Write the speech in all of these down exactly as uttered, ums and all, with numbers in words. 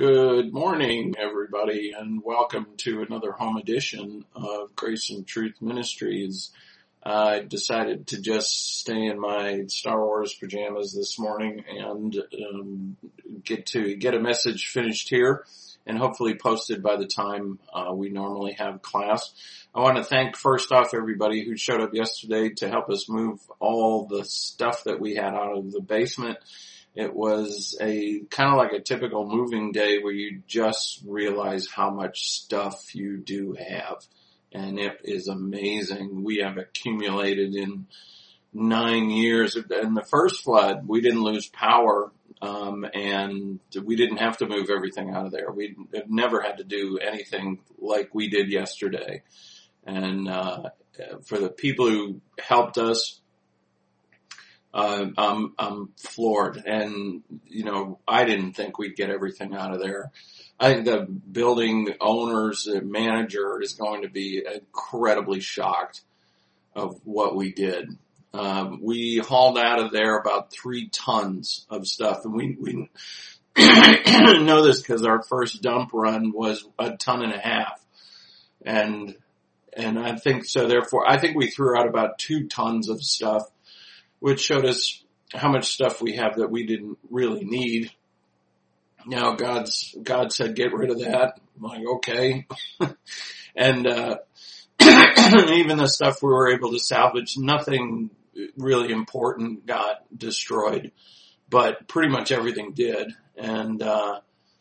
Good morning, everybody, and welcome to another home edition of Grace and Truth Ministries. I decided to just stay in my Star Wars pajamas this morning and um, get to get a message finished here and hopefully posted by the time uh, we normally have class. I want to thank first off everybody who showed up yesterday to help us move all the stuff that we had out of the basement. It was a kind of like a typical moving day where you just realize how much stuff you do have. And it is amazing. We have accumulated in nine years. In the first flood, we didn't lose power, um, and we didn't have to move everything out of there. We have never had to do anything like we did yesterday. And uh, for the people who helped us, Uh, I'm, I'm floored. And, you know, I didn't think we'd get everything out of there. I think the building owners, the manager is going to be incredibly shocked of what we did. Um, we hauled out of there about three tons of stuff, and we, we know this because our first dump run was a ton and a half. And, and I think so therefore, I think we threw out about two tons of stuff, which showed us how much stuff we have that we didn't really need. Now God's, God said, get rid of that. I'm like, okay. and, uh, even the stuff we were able to salvage, nothing really important got destroyed, but pretty much everything did. And, uh,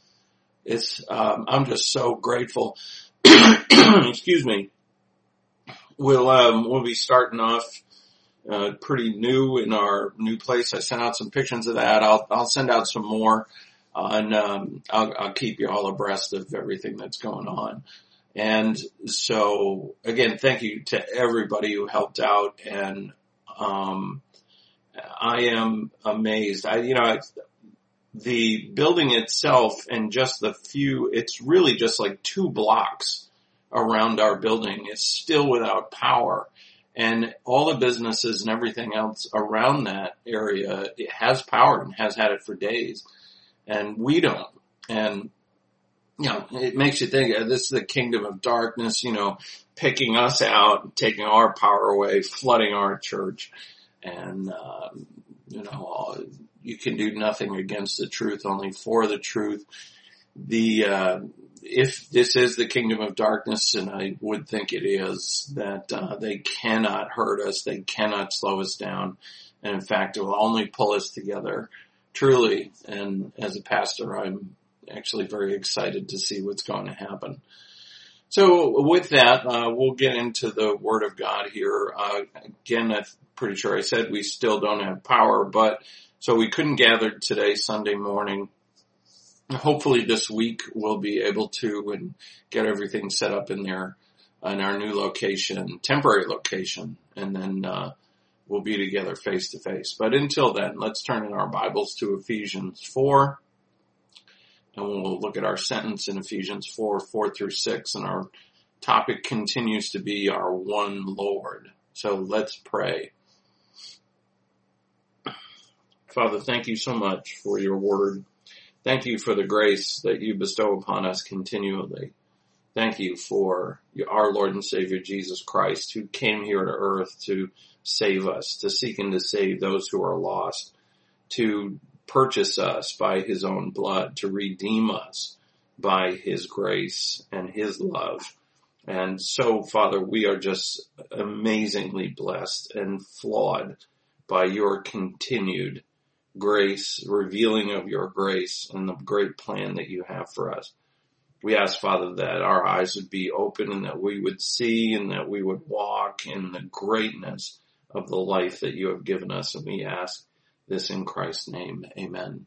it's, um, I'm just so grateful. Excuse me. We'll, um, we'll be starting off Uh, pretty new in our new place. I sent out some pictures of that. I'll, I'll send out some more, uh, and, um, I'll, I'll keep you all abreast of everything that's going on. And so again, thank you to everybody who helped out. And, um, I am amazed. I, you know, I, the building itself and just the few, it's really just like two blocks around our building is still without power. And all the businesses and everything else around that area, it has power and has had it for days. And we don't. And, you know, it makes you think, uh, this is the kingdom of darkness, you know, picking us out, taking our power away, flooding our church. And, um, you know, you can do nothing against the truth, only for the truth. The, uh, if this is the kingdom of darkness, and I would think it is, that uh, they cannot hurt us, they cannot slow us down, and in fact it will only pull us together, truly. And as a pastor, I'm actually very excited to see what's going to happen. So with that, uh, we'll get into the Word of God here. Uh, again, I'm pretty sure I said we still don't have power, but so we couldn't gather today, Sunday morning. Hopefully this week we'll be able to and get everything set up in there in our new location, temporary location, and then uh we'll be together face to face. But until then, let's turn in our Bibles to Ephesians four, and we'll look at our sentence in Ephesians four, four through six, and our topic continues to be our one Lord. So let's pray. Father, thank you so much for your word. Thank you for the grace that you bestow upon us continually. Thank you for our Lord and Savior Jesus Christ, who came here to earth to save us, to seek and to save those who are lost, to purchase us by his own blood, to redeem us by his grace and his love. And so, Father, we are just amazingly blessed and flawed by your continued grace, revealing of your grace and the great plan that you have for us. We ask, Father, that our eyes would be open and that we would see and that we would walk in the greatness of the life that you have given us. And we ask this in Christ's name. Amen.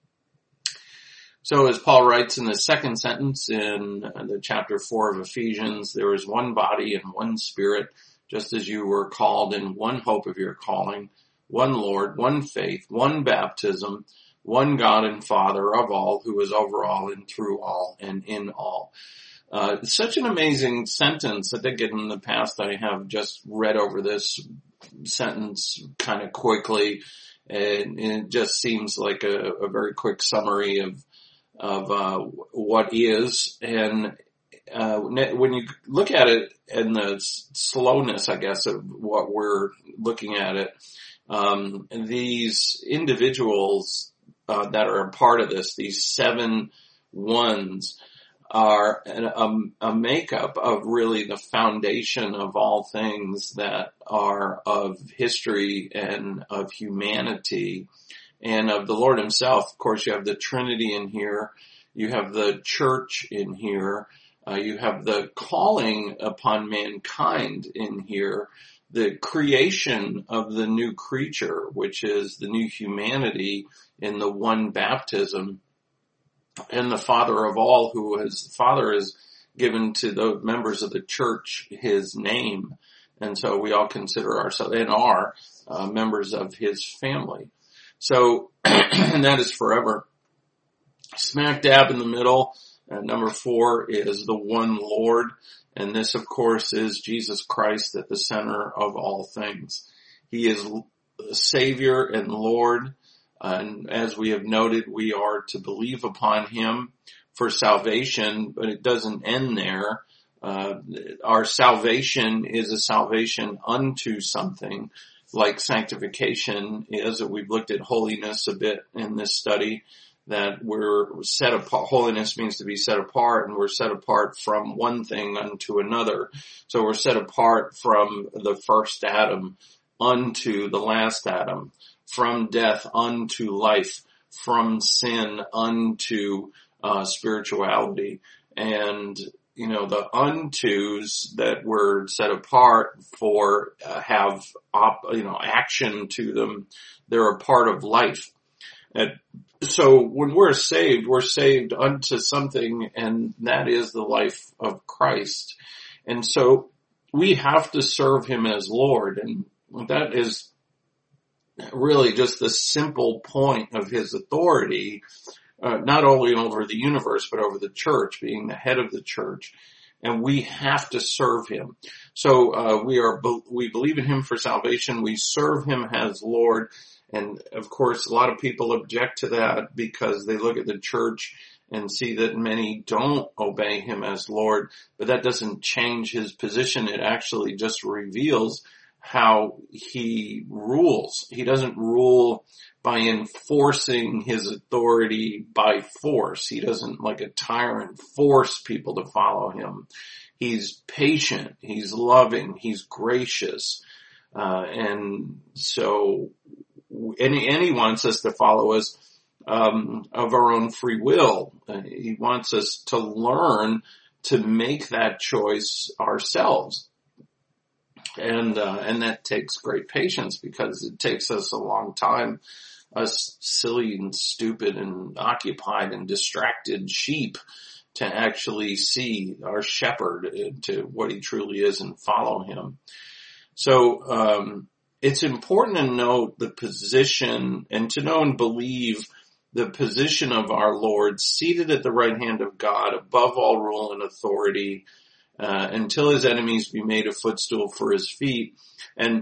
So as Paul writes in the second sentence in the chapter four of Ephesians, there is one body and one spirit, just as you were called in one hope of your calling, one Lord, one faith, one baptism, one God and Father of all, who is over all and through all and in all. Uh, it's such an amazing sentence. I think in the past I have just read over this sentence kind of quickly, and, and it just seems like a, a very quick summary of of uh, what is. And uh, when you look at it in the slowness, I guess, of what we're looking at it, um, these individuals uh, that are a part of this, these seven ones, are a, a makeup of really the foundation of all things that are of history and of humanity and of the Lord himself. Of course, you have the Trinity in here. You have the church in here. Uh, you have the calling upon mankind in here. The creation of the new creature, which is the new humanity in the one baptism. And the Father of all, who has, Father is given to the members of the church his name. And so we all consider ourselves, and are, uh, members of his family. So, and that is forever. Smack dab in the middle, uh, number four is the one Lord. And this, of course, is Jesus Christ at the center of all things. He is Savior and Lord. And as we have noted, we are to believe upon him for salvation, but it doesn't end there. Uh, our salvation is a salvation unto something, like sanctification is. We've looked at holiness a bit in this study, that we're set apart. Holiness means to be set apart, and we're set apart from one thing unto another. So we're set apart from the first Adam unto the last Adam, from death unto life, from sin unto uh, spirituality. And, you know, the untos that were set apart for uh, have, op, you know, action to them. They're a part of life. And so when we're saved, we're saved unto something, and that is the life of Christ. And so we have to serve him as Lord, and that is really just the simple point of his authority, uh, not only over the universe, but over the church, being the head of the church. And we have to serve him. So, uh, we are, we believe in him for salvation. We serve him as Lord. And of course, a lot of people object to that because they look at the church and see that many don't obey him as Lord. But that doesn't change his position. It actually just reveals how he rules. He doesn't rule by enforcing his authority by force. He doesn't, like a tyrant, force people to follow him. He's patient. He's loving. He's gracious. Uh, and so, and, and he wants us to follow us, um, of our own free will. Uh, he wants us to learn to make that choice ourselves. And, uh, and that takes great patience, because it takes us a long time, us silly and stupid and occupied and distracted sheep, to actually see our shepherd to what he truly is and follow him. So, um, it's important to note the position and to know and believe the position of our Lord seated at the right hand of God above all rule and authority, Uh, until his enemies be made a footstool for his feet. And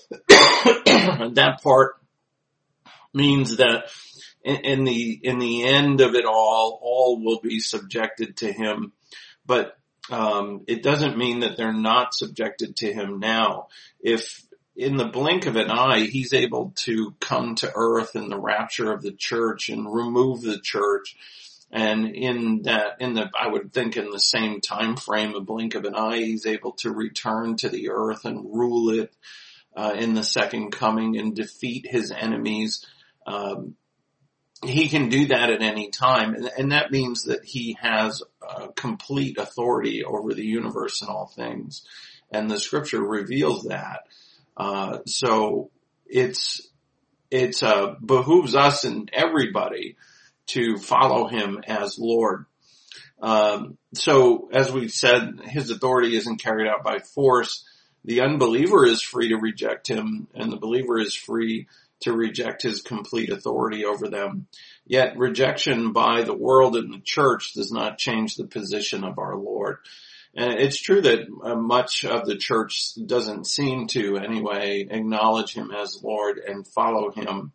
that part means that in, in the, in the end of it all, all will be subjected to him. But, um, it doesn't mean that they're not subjected to him now. If in the blink of an eye, he's able to come to earth in the rapture of the church and remove the church. And in that, in the, I would think in the same time frame, a blink of an eye, he's able to return to the earth and rule it, uh, in the second coming and defeat his enemies. Um, he can do that at any time. And, and that means that he has uh, complete authority over the universe and all things. And the scripture reveals that. Uh, so it's, it, uh, behooves us and everybody to follow him as Lord. Um, so as we've said, his authority isn't carried out by force. The unbeliever is free to reject him, and the believer is free to reject his complete authority over them. Yet rejection by the world and the church does not change the position of our Lord. And it's true that uh, much of the church doesn't seem to, anyway, acknowledge him as Lord and follow him.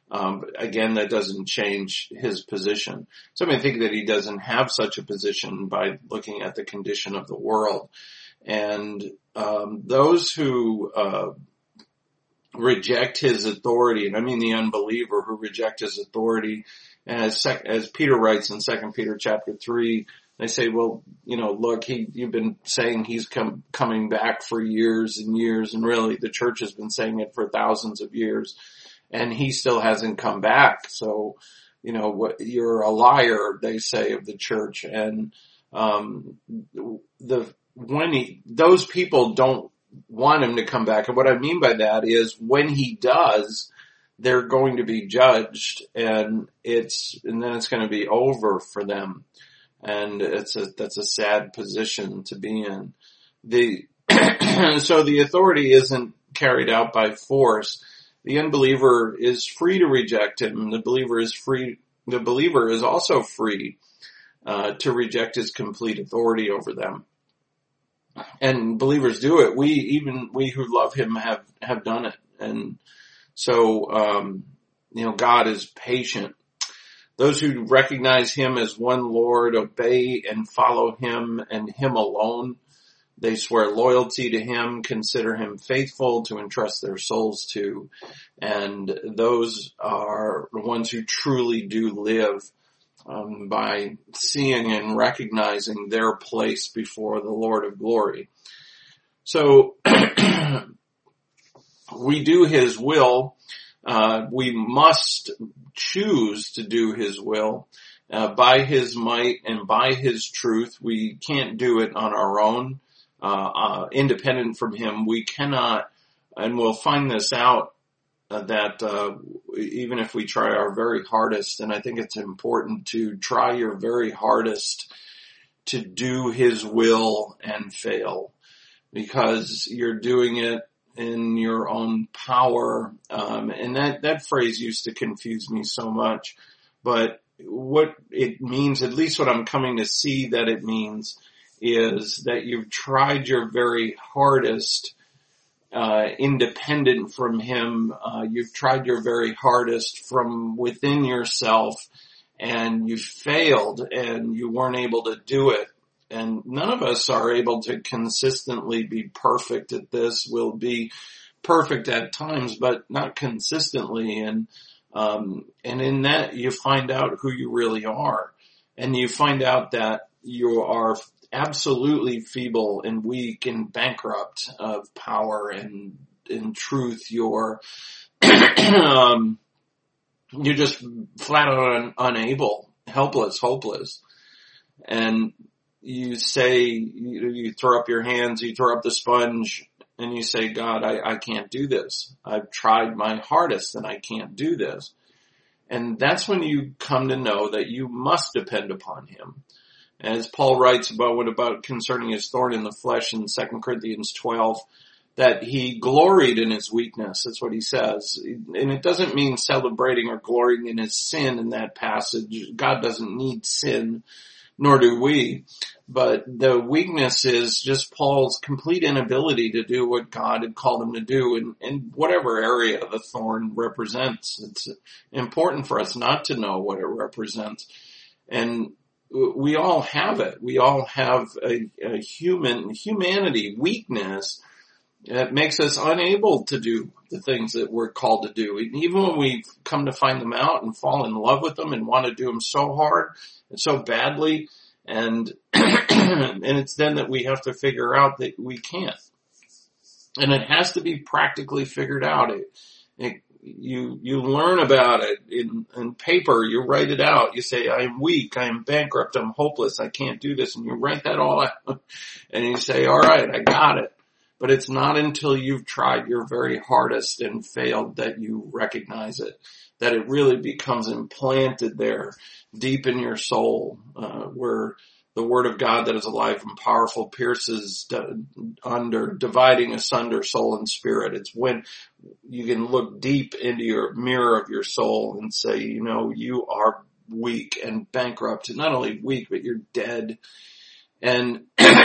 Um, but again, that doesn't change his position. Some may think that he doesn't have such a position by looking at the condition of the world. And um, those who uh, reject his authority, and I mean the unbeliever who reject his authority, and as, sec- as Peter writes in Second Peter chapter three, they say, well, you know, look, he, you've been saying he's come, coming back for years and years, and really the church has been saying it for thousands of years, and he still hasn't come back. So, you know, what, you're a liar, they say of the church. And um, the when he, those people don't want him to come back. And what I mean by that is when he does, they're going to be judged, and it's and then it's going to be over for them. And it's a, that's a sad position to be in. The, so the authority isn't carried out by force. The unbeliever is free to reject him. The believer is free, the believer is also free, uh, to reject his complete authority over them. And believers do it. We, even we who love him have, have done it. And so, um, you know, God is patient. Those who recognize him as one Lord obey and follow him and him alone. They swear loyalty to him, consider him faithful to entrust their souls to. And those are the ones who truly do live um, by seeing and recognizing their place before the Lord of glory. So we do his will. Uh, we must choose to do his will, uh, by his might and by his truth. We can't do it on our own, uh, uh, independent from him. We cannot, and we'll find this out, uh, that, uh, even if we try our very hardest, and I think it's important to try your very hardest to do his will and fail, because you're doing it in your own power. Um, and that, that phrase used to confuse me so much, but what it means, at least what I'm coming to see that it means, is that you've tried your very hardest, uh, independent from him. Uh, you've tried your very hardest from within yourself, and you failed and you weren't able to do it. And none of us are able to consistently be perfect at this. We'll be perfect at times, but not consistently. And, um, and in that you find out who you really are. And you find out that you are absolutely feeble and weak and bankrupt of power, and in truth you're, um, you're just flat out un- unable, helpless, hopeless. And you say, you, you throw up your hands, you throw up the sponge, and you say, God, I, I can't do this. I've tried my hardest and I can't do this. And that's when you come to know that you must depend upon him. As Paul writes about what about concerning his thorn in the flesh in Second Corinthians twelve, that he gloried in his weakness. That's what he says. And it doesn't mean celebrating or glorying in his sin in that passage. God doesn't need sin, nor do we. But the weakness is just Paul's complete inability to do what God had called him to do in, in whatever area the thorn represents. It's important for us not to know what it represents. And we all have it. We all have a, a human, humanity, weakness that makes us unable to do the things that we're called to do. And even when we come to find them out and fall in love with them and want to do them so hard and so badly, and and it's then that we have to figure out that we can't. And it has to be practically figured out. It, it, you you learn about it in, in paper. You write it out. You say, I am weak. I am bankrupt. I'm hopeless. I can't do this. And you write that all out. And you say, all right, I got it. But it's not until you've tried your very hardest and failed that you recognize it, that it really becomes implanted there deep in your soul, uh, where the word of God that is alive and powerful pierces d- under, dividing asunder soul and spirit. It's when you can look deep into your mirror of your soul and say, you know, you are weak and bankrupt. Not only weak, but you're dead. And,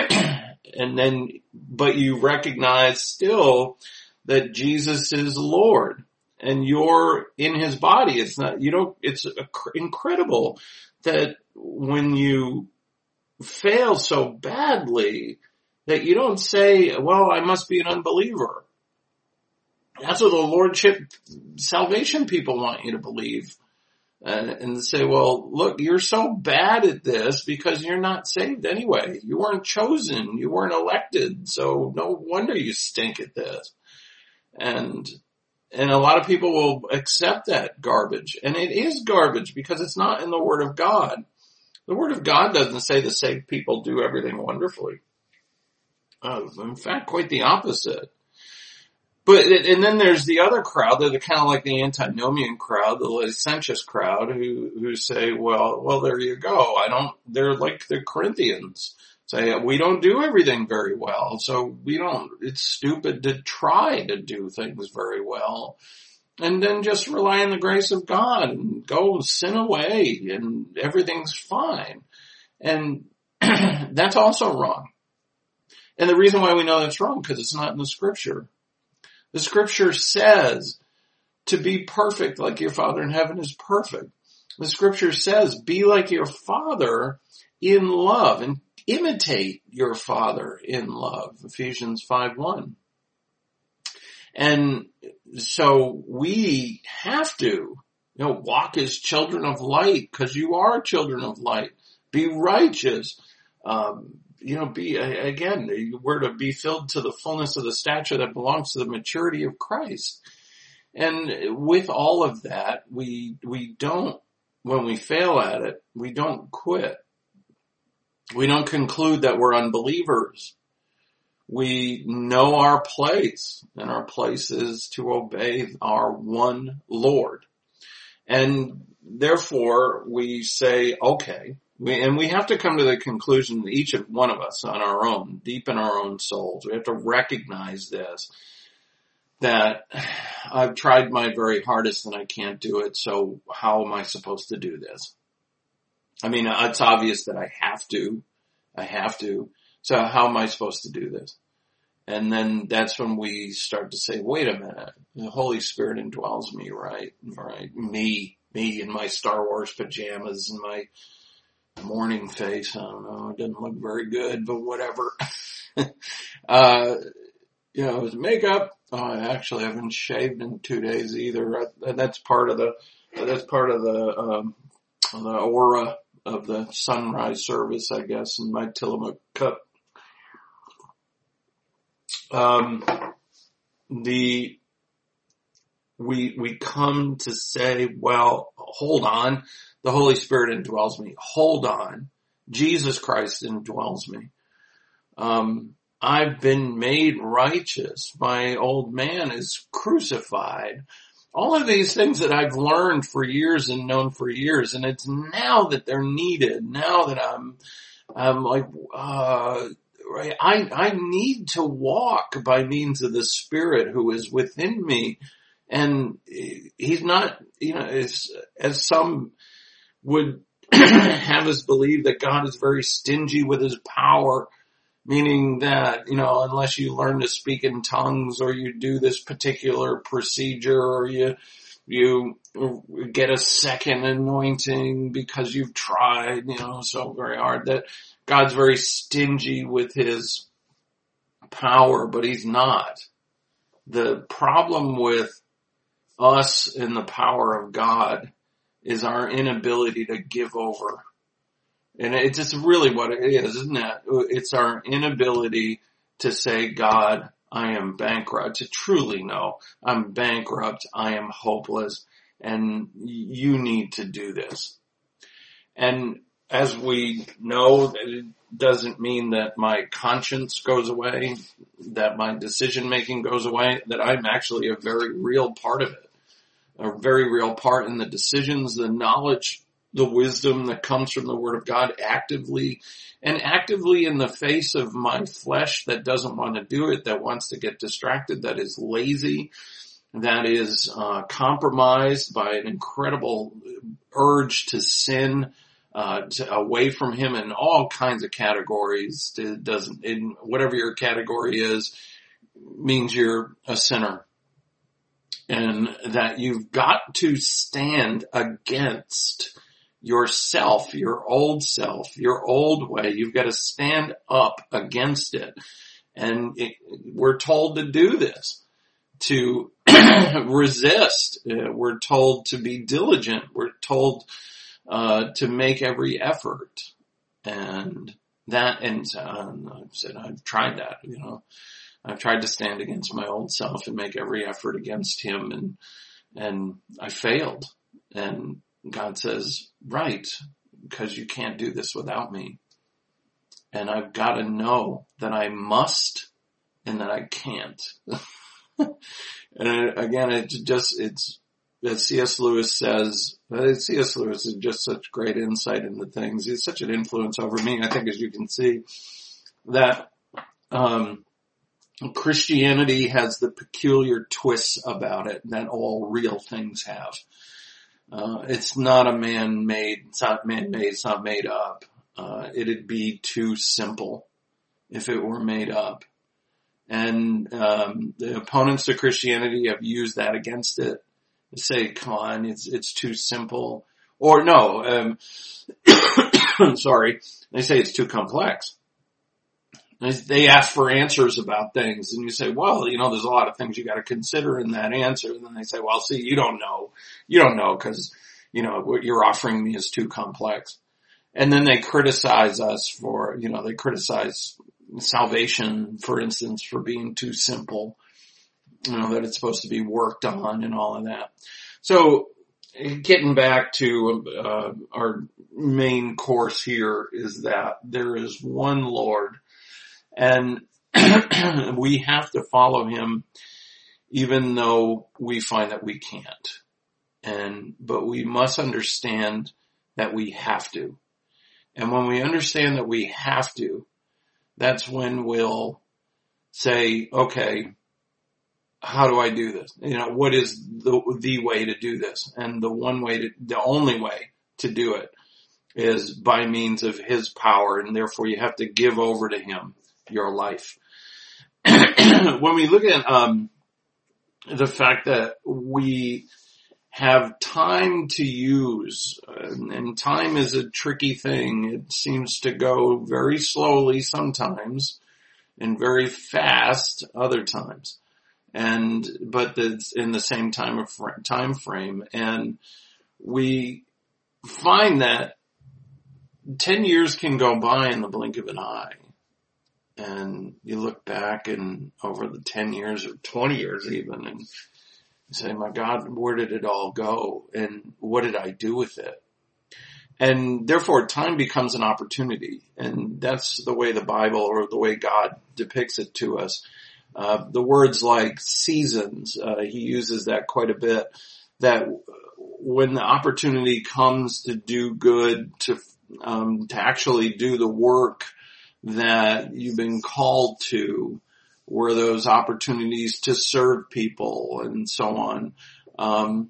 and then, but you recognize still that Jesus is Lord. and you're in his body. It's not, you don't, it's incredible that when you fail so badly that you don't say, well, I must be an unbeliever. That's what the Lordship salvation people want you to believe. And, and say, well, look, you're so bad at this because you're not saved anyway. You weren't chosen. You weren't elected. So no wonder you stink at this. And, and a lot of people will accept that garbage. And it is garbage because it's not in the Word of God. The Word of God doesn't say the saved people do everything wonderfully. Uh, in fact, quite the opposite. But, and then there's the other crowd, they're the, kind of like the antinomian crowd, the licentious crowd who, who say, well, well, there you go. I don't, they're like the Corinthians. Say, we don't do everything very well. So we don't, it's stupid to try to do things very well. And then just rely on the grace of God and go sin away and everything's fine. And that's also wrong. And the reason why we know that's wrong, because it's not in the Scripture. The Scripture says to be perfect like your Father in heaven is perfect. The Scripture says be like your Father in love and imitate your Father in love. Ephesians five one. And so we have to, you know, walk as children of light because you are children of light. Be righteous. Um, You know, be, again, we're to be filled to the fullness of the stature that belongs to the maturity of Christ. And with all of that, we, we don't, when we fail at it, we don't quit. We don't conclude that we're unbelievers. We know our place, and our place is to obey our one Lord. And therefore, we say, okay, We, and we have to come to the conclusion, each of one of us on our own, deep in our own souls. We have to recognize this, that I've tried my very hardest and I can't do it. So how am I supposed to do this? I mean, it's obvious that I have to. I have to. So how am I supposed to do this? And then that's when we start to say, wait a minute, the Holy Spirit indwells me, right? Right. Me, me in my Star Wars pajamas and my morning face. I don't know. It doesn't look very good, but whatever. uh, you know, his makeup. Oh, I actually haven't shaved in two days either. And that's part of the, that's part of the, um, the aura of the sunrise service, I guess, in my Tillamook cup. Um, the, we, we come to say, well, hold on. The Holy Spirit indwells me. Hold on. Jesus Christ indwells me. Um, I've been made righteous. My old man is crucified. All of these things that I've learned for years and known for years. And it's now that they're needed. Now that I'm, I'm like, uh, right. I, I need to walk by means of the Spirit who is within me. And he's not, you know, as, as some would have us believe that God is very stingy with his power, meaning that, you know, unless you learn to speak in tongues or you do this particular procedure or you, you get a second anointing because you've tried, you know, so very hard, that God's very stingy with his power, but he's not. The problem with us in the power of God is our inability to give over. And it's just really what it is, isn't it? It's our inability to say, God, I am bankrupt, to truly know I'm bankrupt, I am hopeless, and you need to do this. And as we know, it doesn't mean that my conscience goes away, that my decision making goes away, that I'm actually a very real part of it. A very real part in the decisions, the knowledge, the wisdom that comes from the Word of God actively, and actively in the face of my flesh that doesn't want to do it, that wants to get distracted, that is lazy, that is uh compromised by an incredible urge to sin, uh to, away from him in all kinds of categories. It doesn't, in whatever your category is, means you're a sinner. and that you've got to stand against yourself, your old self, your old way. You've got to stand up against it. And it, we're told to do this, to resist. Uh, we're told to be diligent. We're told uh, to make every effort. And that, and um, I've said, I've tried that, you know. I've tried to stand against my old self and make every effort against him, and and I failed. And God says, right, because you can't do this without me. And I've got to know that I must and that I can't. And again, it's just, it's, as C S Lewis says, C S Lewis is just such great insight into things. He's such an influence over me, I think, as you can see, that um Christianity has the peculiar twists about it that all real things have. Uh, it's not a man-made, it's not man-made, it's not made up. Uh, it'd be too simple if it were made up. And, um, the opponents of Christianity have used that against it. They say, come on, it's, it's too simple. Or no, um, sorry, they say it's too complex. They ask for answers about things, and you say, well, you know, there's a lot of things you got to consider in that answer. And then they say, well, see, you don't know. You don't know because, you know, what you're offering me is too complex. And then they criticize us for, you know, they criticize salvation, for instance, for being too simple, you know, that it's supposed to be worked on and all of that. So getting back to uh, our main course here is that there is one Lord. And we have to follow him even though we find that we can't. And, but we must understand that we have to. And when we understand that we have to, that's when we'll say, okay, how do I do this? You know, what is the, the way to do this? And the one way to, the only way to do it is by means of his power. And therefore you have to give over to him your life. When we look at um the fact that we have time to use, and time is a tricky thing. It seems to go very slowly sometimes and very fast other times. And, but it's in the same time of time frame. And we find that ten years can go by in the blink of an eye. And you look back and over the ten years or twenty years even, and you say, my God, where did it all go? And what did I do with it? And therefore time becomes an opportunity. And that's the way the Bible, or the way God depicts it to us. Uh, the words like seasons, uh, he uses that quite a bit, that when the opportunity comes to do good, to, um, to actually do the work that you've been called to, were those opportunities to serve people and so on. Um,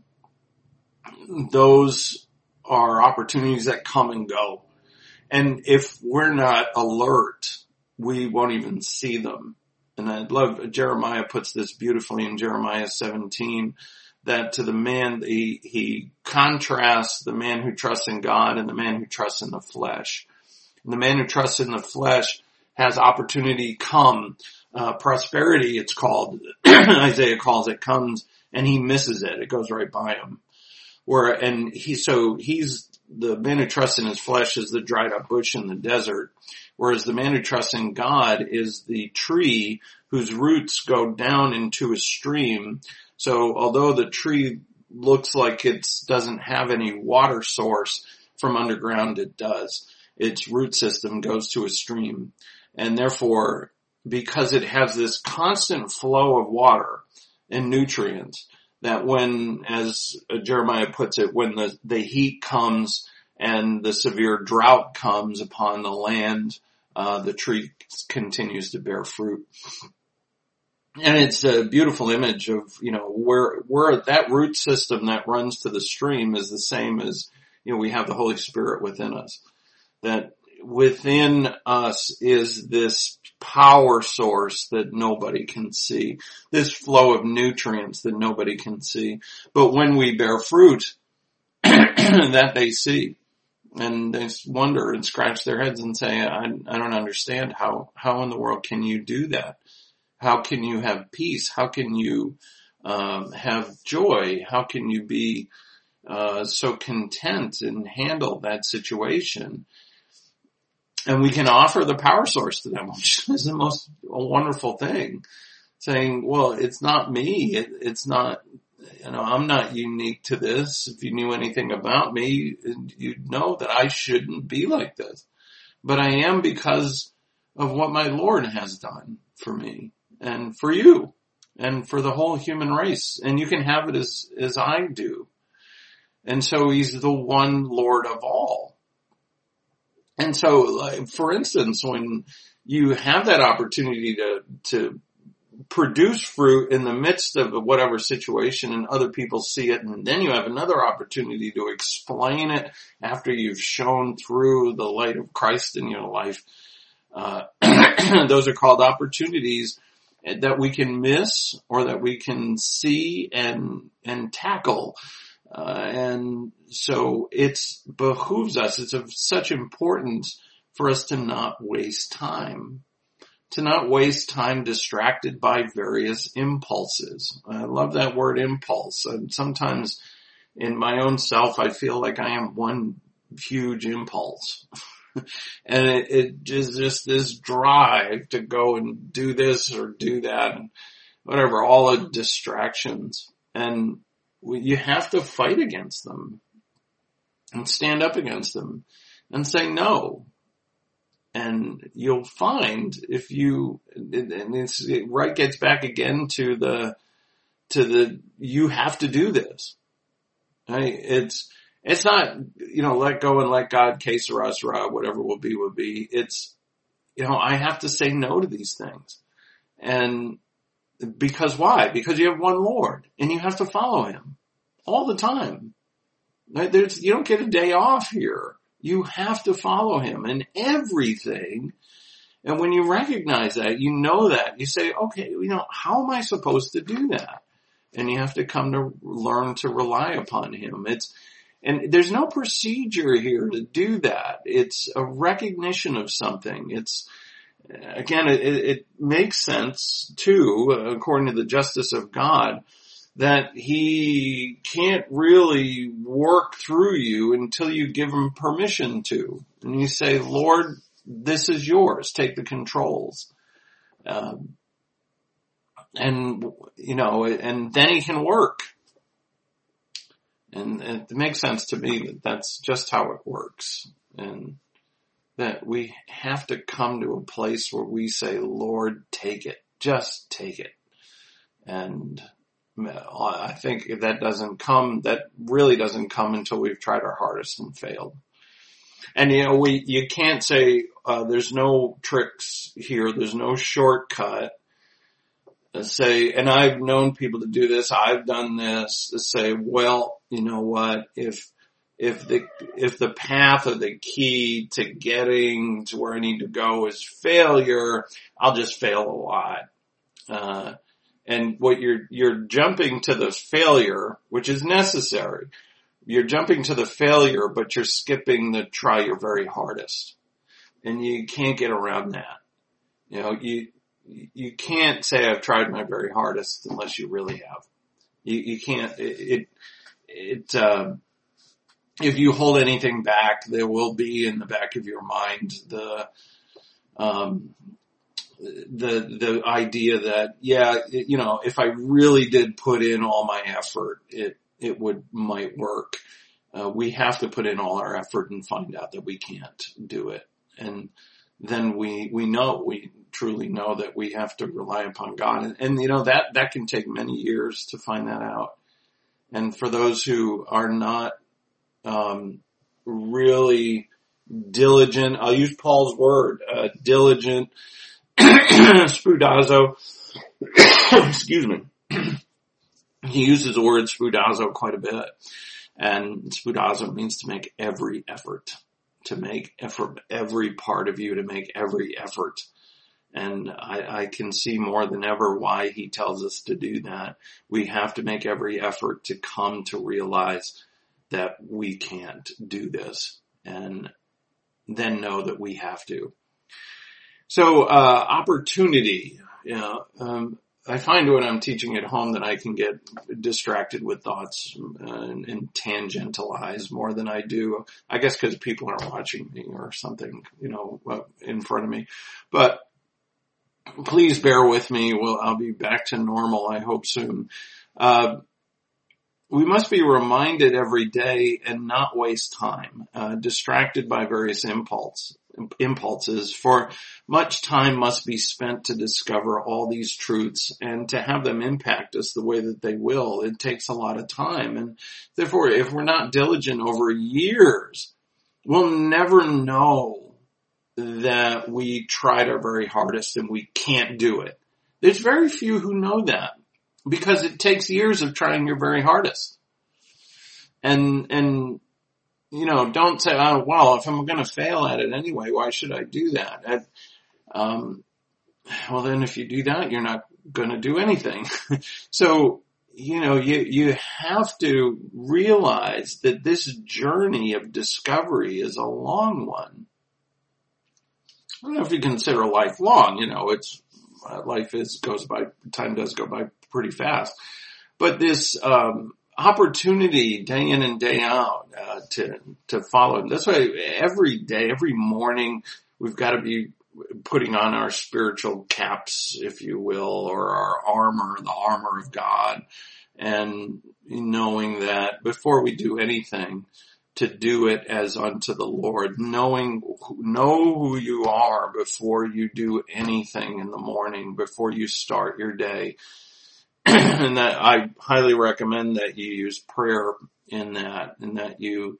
those are opportunities that come and go. And if we're not alert, we won't even see them. And I love, Jeremiah puts this beautifully in Jeremiah seventeen, that to the man, he, he contrasts the man who trusts in God and the man who trusts in the flesh. And the man who trusts in the flesh has opportunity come, uh, prosperity it's called, Isaiah calls it, comes, and he misses it. It goes right by him. Where, and he, so he's, the man who trusts in his flesh is the dried up bush in the desert, whereas the man who trusts in God is the tree whose roots go down into a stream. So although the tree looks like it doesn't have any water source from underground, it does. Its root system goes to a stream. And therefore, because it has this constant flow of water and nutrients, that when, as Jeremiah puts it, when the, the heat comes and the severe drought comes upon the land, uh, the tree continues to bear fruit. And it's a beautiful image of, you know, where, where that root system that runs to the stream is the same as, you know, we have the Holy Spirit within us. That within us is this power source that nobody can see, this flow of nutrients that nobody can see. But when we bear fruit, that they see, and they wonder and scratch their heads and say, I, I don't understand. How, how in the world can you do that? How can you have peace? How can you um, have joy? How can you be uh, so content and handle that situation? And we can offer the power source to them, which is the most wonderful thing. Saying, well, it's not me. It, it's not, you know, I'm not unique to this. If you knew anything about me, you'd know that I shouldn't be like this. But I am because of what my Lord has done for me and for you and for the whole human race. And you can have it as, as I do. And so he's the one Lord of all. And so, like, for instance, when you have that opportunity to, to produce fruit in the midst of whatever situation and other people see it, and then you have another opportunity to explain it after you've shone through the light of Christ in your life, uh, those are called opportunities that we can miss or that we can see and, and tackle. Uh, and so it's behooves us, it's of such importance for us to not waste time, to not waste time distracted by various impulses. I love that word impulse. And sometimes in my own self, I feel like I am one huge impulse. And it, it is just this drive to go and do this or do that, and whatever, all the distractions. And you have to fight against them and stand up against them and say no. And you'll find if you, and it's, it right gets back again to the, to the, you have to do this. Right? It's, it's not, you know, let go and let God, que sera, sera, whatever will be, will be. It's, you know, I have to say no to these things. And because why? Because you have one Lord and you have to follow him all the time. Right? There's, you don't get a day off here. You have to follow him in everything. And when you recognize that, you know that, you say, okay, you know, how am I supposed to do that? And you have to come to learn to rely upon him. It's, and there's no procedure here to do that. It's a recognition of something. It's, again, it, it makes sense too, according to the justice of God, that he can't really work through you until you give him permission to. And you say, Lord, this is yours. Take the controls. Um, and, you know, and then he can work. And it makes sense to me that that's just how it works. And that we have to come to a place where we say, Lord, take it. Just take it. And I think that doesn't come, that really doesn't come until we've tried our hardest and failed. And you know, we, you can't say, uh, there's no tricks here, there's no shortcut. Uh, say, and I've known people to do this, I've done this, to say, well, you know what, if, if the, if the path or the key to getting to where I need to go is failure, I'll just fail a lot. Uh, And what you're, you're jumping to the failure, which is necessary. You're jumping to the failure, but you're skipping the try your very hardest. And you can't get around that. You know, you, you can't say I've tried my very hardest unless you really have. You, you can't, it, it, it uh, if you hold anything back, there will be in the back of your mind the, um, the, the idea that, yeah, it, you know, if I really did put in all my effort, it, it would, might work. Uh, we have to put in all our effort and find out that we can't do it. And then we, we know, we truly know that we have to rely upon God. And, and you know, that, that can take many years to find that out. And for those who are not, um, really diligent, I'll use Paul's word, uh, diligent, spoudazo, excuse me. He uses the word spoudazo quite a bit. And spoudazo means to make every effort, to make effort, every part of you to make every effort. And I, I can see more than ever why he tells us to do that. We have to make every effort to come to realize that we can't do this, and then know that we have to. So, uh, opportunity, you know, um, I find when I'm teaching at home that I can get distracted with thoughts uh, and, and tangentialize more than I do. I guess because people are watching me or something, you know, in front of me. But please bear with me. Well, I'll be back to normal, I hope soon. Uh, we must be reminded every day and not waste time, uh, distracted by various impulse, impulses, for much time must be spent to discover all these truths, and to have them impact us the way that they will, it takes a lot of time. And therefore, if we're not diligent over years, we'll never know that we tried our very hardest and we can't do it. There's very few who know that, because it takes years of trying your very hardest. And, and, you know, don't say, oh, well, if I'm going to fail at it anyway, why should I do that? I, um, well, then if you do that, you're not going to do anything. So, you know, you, you have to realize that this journey of discovery is a long one. I don't know if you consider life long, you know, it's, uh, life is, goes by, time does go by pretty fast. But this, um, opportunity day in and day out, uh, to, to follow. That's why every day, every morning, we've got to be putting on our spiritual caps, if you will, or our armor, the armor of God, and knowing that before we do anything, to do it as unto the Lord, knowing, know who you are before you do anything in the morning, before you start your day. And that I highly recommend that you use prayer in that, and that you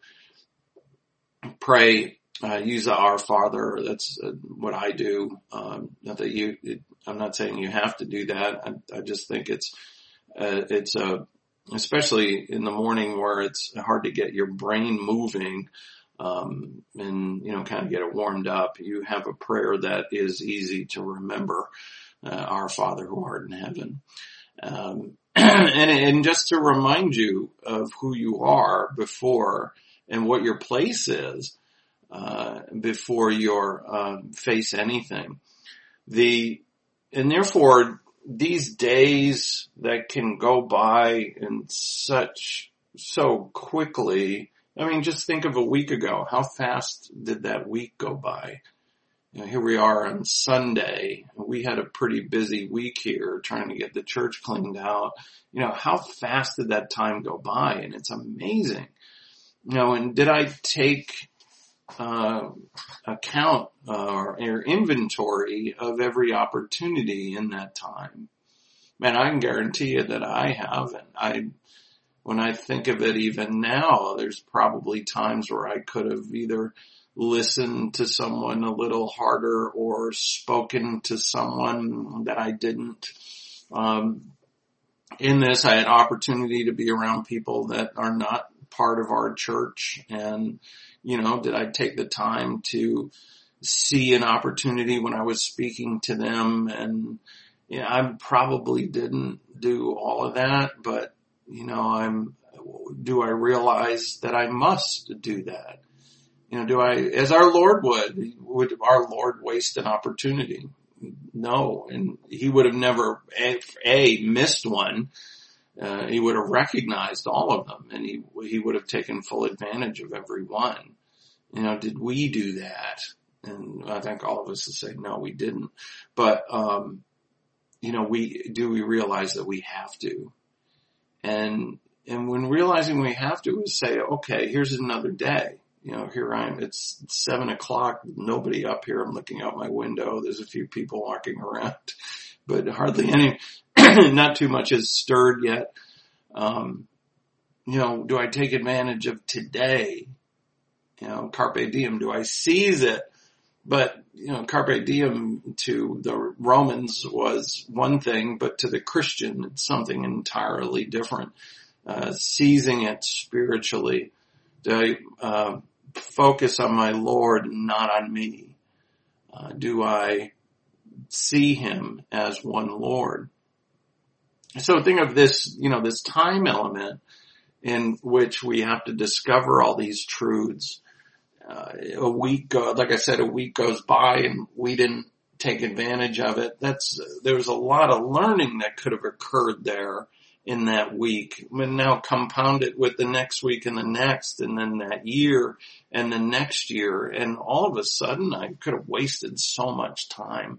pray, uh, use the Our Father. That's uh, what I do. Um, not that you, it, I'm not saying you have to do that. I, I just think it's, uh, it's a, especially in the morning where it's hard to get your brain moving, um, and, you know, kind of get it warmed up. You have a prayer that is easy to remember, uh, Our Father who art in heaven. Um, and, and just to remind you of who you are before and what your place is, uh, before you're, um, face anything. The, and therefore, these days that can go by in such, so quickly. I mean, just think of a week ago. How fast did that week go by? You know, here we are on Sunday. We had a pretty busy week here trying to get the church cleaned out. You know, how fast did that time go by? And it's amazing. You know, and did I take uh account uh, or, or inventory of every opportunity in that time? Man, I can guarantee you that I have. And I, when I think of it even now, there's probably times where I could have either listened to someone a little harder or spoken to someone that I didn't. Um, in this, I had opportunity to be around people that are not part of our church. And, you know, did I take the time to see an opportunity when I was speaking to them? And, you know, I probably didn't do all of that, but, you know, I'm, do I realize that I must do that? You know, do I, as our Lord would, would our Lord waste an opportunity? No. And he would have never, A, a missed one. Uh, he would have recognized all of them, and he, he would have taken full advantage of every one. You know, did we do that? And I think all of us would say, no, we didn't. But, um, you know, we, do we realize that we have to? And, and when realizing we have to is say, okay, here's another day. You know, here I am. It's seven o'clock. Nobody up here. I'm looking out my window. There's a few people walking around, but hardly any, not too much has stirred yet. Um, you know, do I take advantage of today? You know, carpe diem. Do I seize it? But, you know, carpe diem to the Romans was one thing, but to the Christian, it's something entirely different. Uh, seizing it spiritually. Do I, uh, focus on my Lord, not on me? Uh, do I see him as one Lord. So think of this, you know, this time element in which we have to discover all these truths. Uh, a week, go, like I said, a week goes by and we didn't take advantage of it. That's, there was a lot of learning that could have occurred there in that week. But now compound it with the next week and the next, and then that year and the next year. And all of a sudden I could have wasted so much time.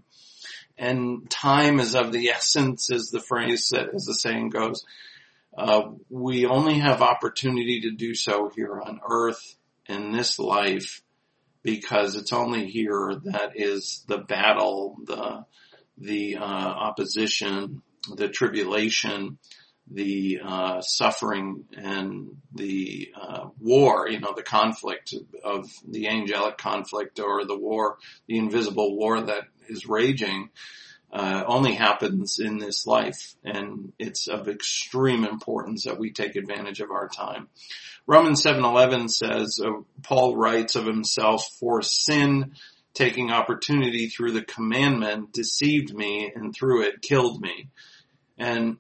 And time is of the essence, as the phrase, as the saying goes. Uh, we only have opportunity to do so here on earth in this life, because it's only here that is the battle, the, the, uh, opposition, the tribulation, the, uh, suffering, and the, uh, war, you know, the conflict of the angelic conflict, or the war, the invisible war that is raging, uh, only happens in this life. And it's of extreme importance that we take advantage of our time. Romans seven eleven says, uh, Paul writes of himself, "For sin, taking opportunity through the commandment, deceived me, and through it killed me." And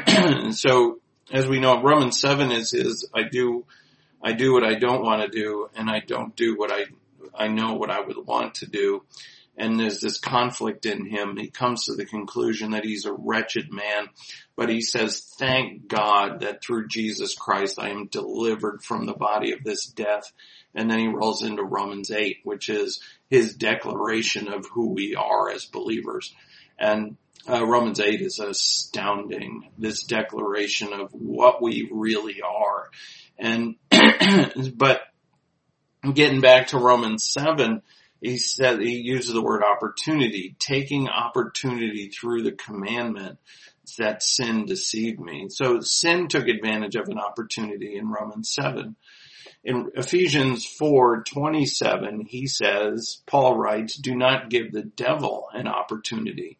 so, as we know, Romans seven is, is I do, I do what I don't want to do, and I don't do what I, I know what I would want to do. And there's this conflict in him. He comes to the conclusion that he's a wretched man, but he says, "Thank God that through Jesus Christ I am delivered from the body of this death." And then he rolls into Romans eight, which is his declaration of who we are as believers. And uh, Romans eight is astounding, this declaration of what we really are. And, but getting back to Romans seven, he said, he uses the word opportunity, taking opportunity through the commandment that sin deceived me. So sin took advantage of an opportunity in Romans seven. In Ephesians four twenty-seven, he says, Paul writes, "Do not give the devil an opportunity."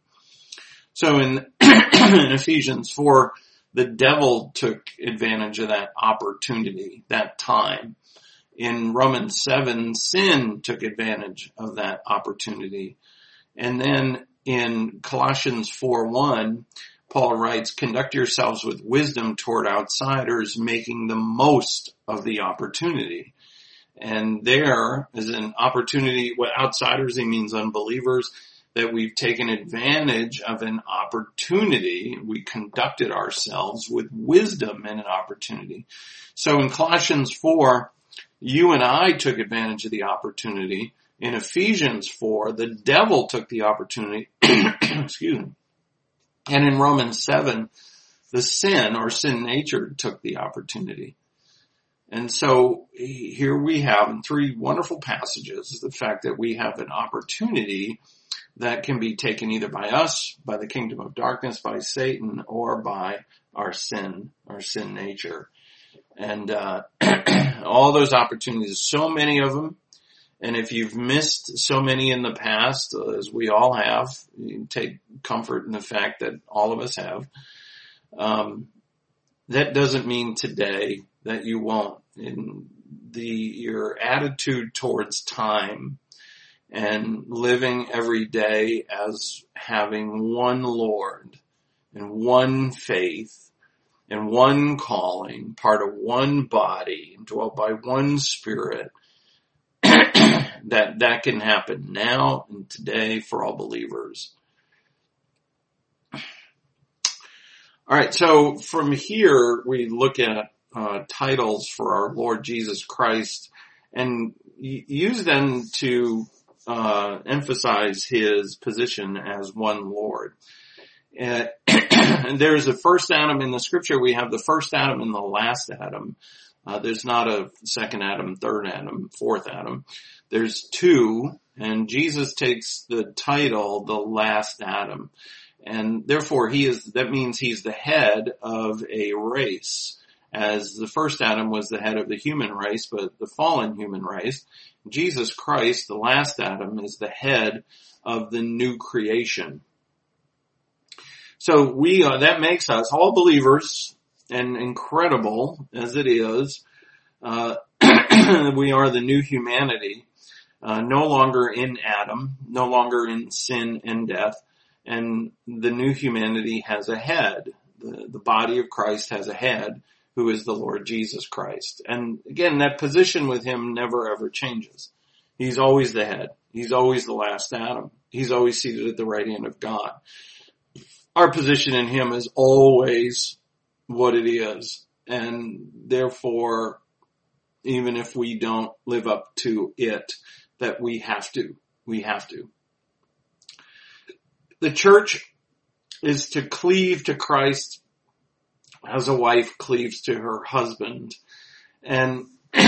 So in, in Ephesians four, the devil took advantage of that opportunity, that time. In Romans seven, sin took advantage of that opportunity. And then in Colossians four one, Paul writes, "Conduct yourselves with wisdom toward outsiders, making the most of the opportunity." And there is an opportunity, what outsiders, he means unbelievers, that we've taken advantage of an opportunity. We conducted ourselves with wisdom and an opportunity. So in Colossians four, you and I took advantage of the opportunity. In Ephesians four, the devil took the opportunity. Excuse me. And in Romans seven, the sin or sin nature took the opportunity. And so here we have in three wonderful passages the fact that we have an opportunity that can be taken either by us, by the kingdom of darkness, by Satan, or by our sin, our sin nature. And uh all those opportunities, so many of them. And if you've missed so many in the past, as we all have, you can take comfort in the fact that all of us have. Um, that doesn't mean today that you won't. In the, your attitude towards time and living every day as having one Lord and one faith and one calling, part of one body, dwelt by one Spirit, that that can happen now and today for all believers. All right, so from here we look at uh, titles for our Lord Jesus Christ and use them to uh, emphasize his position as one Lord. Uh, and there's the first Adam in the scripture. We have the first Adam and the last Adam. Uh, there's not a second Adam, third Adam, fourth Adam. There's two, and Jesus takes the title, the last Adam. And therefore he is, that means he's the head of a race. As the first Adam was the head of the human race, but the fallen human race. Jesus Christ, the last Adam, is the head of the new creation. So we, uh, that makes us all believers, and incredible as it is, uh, we are the new humanity, uh, no longer in Adam, no longer in sin and death, And the new humanity has a head. The, the body of Christ has a head, who is the Lord Jesus Christ. And again, that position with him never ever changes. He's always the head. He's always the last Adam. He's always seated at the right hand of God. Our position in him is always what it is. And therefore, even if we don't live up to it, that we have to. We have to. The church is to cleave to Christ as a wife cleaves to her husband. And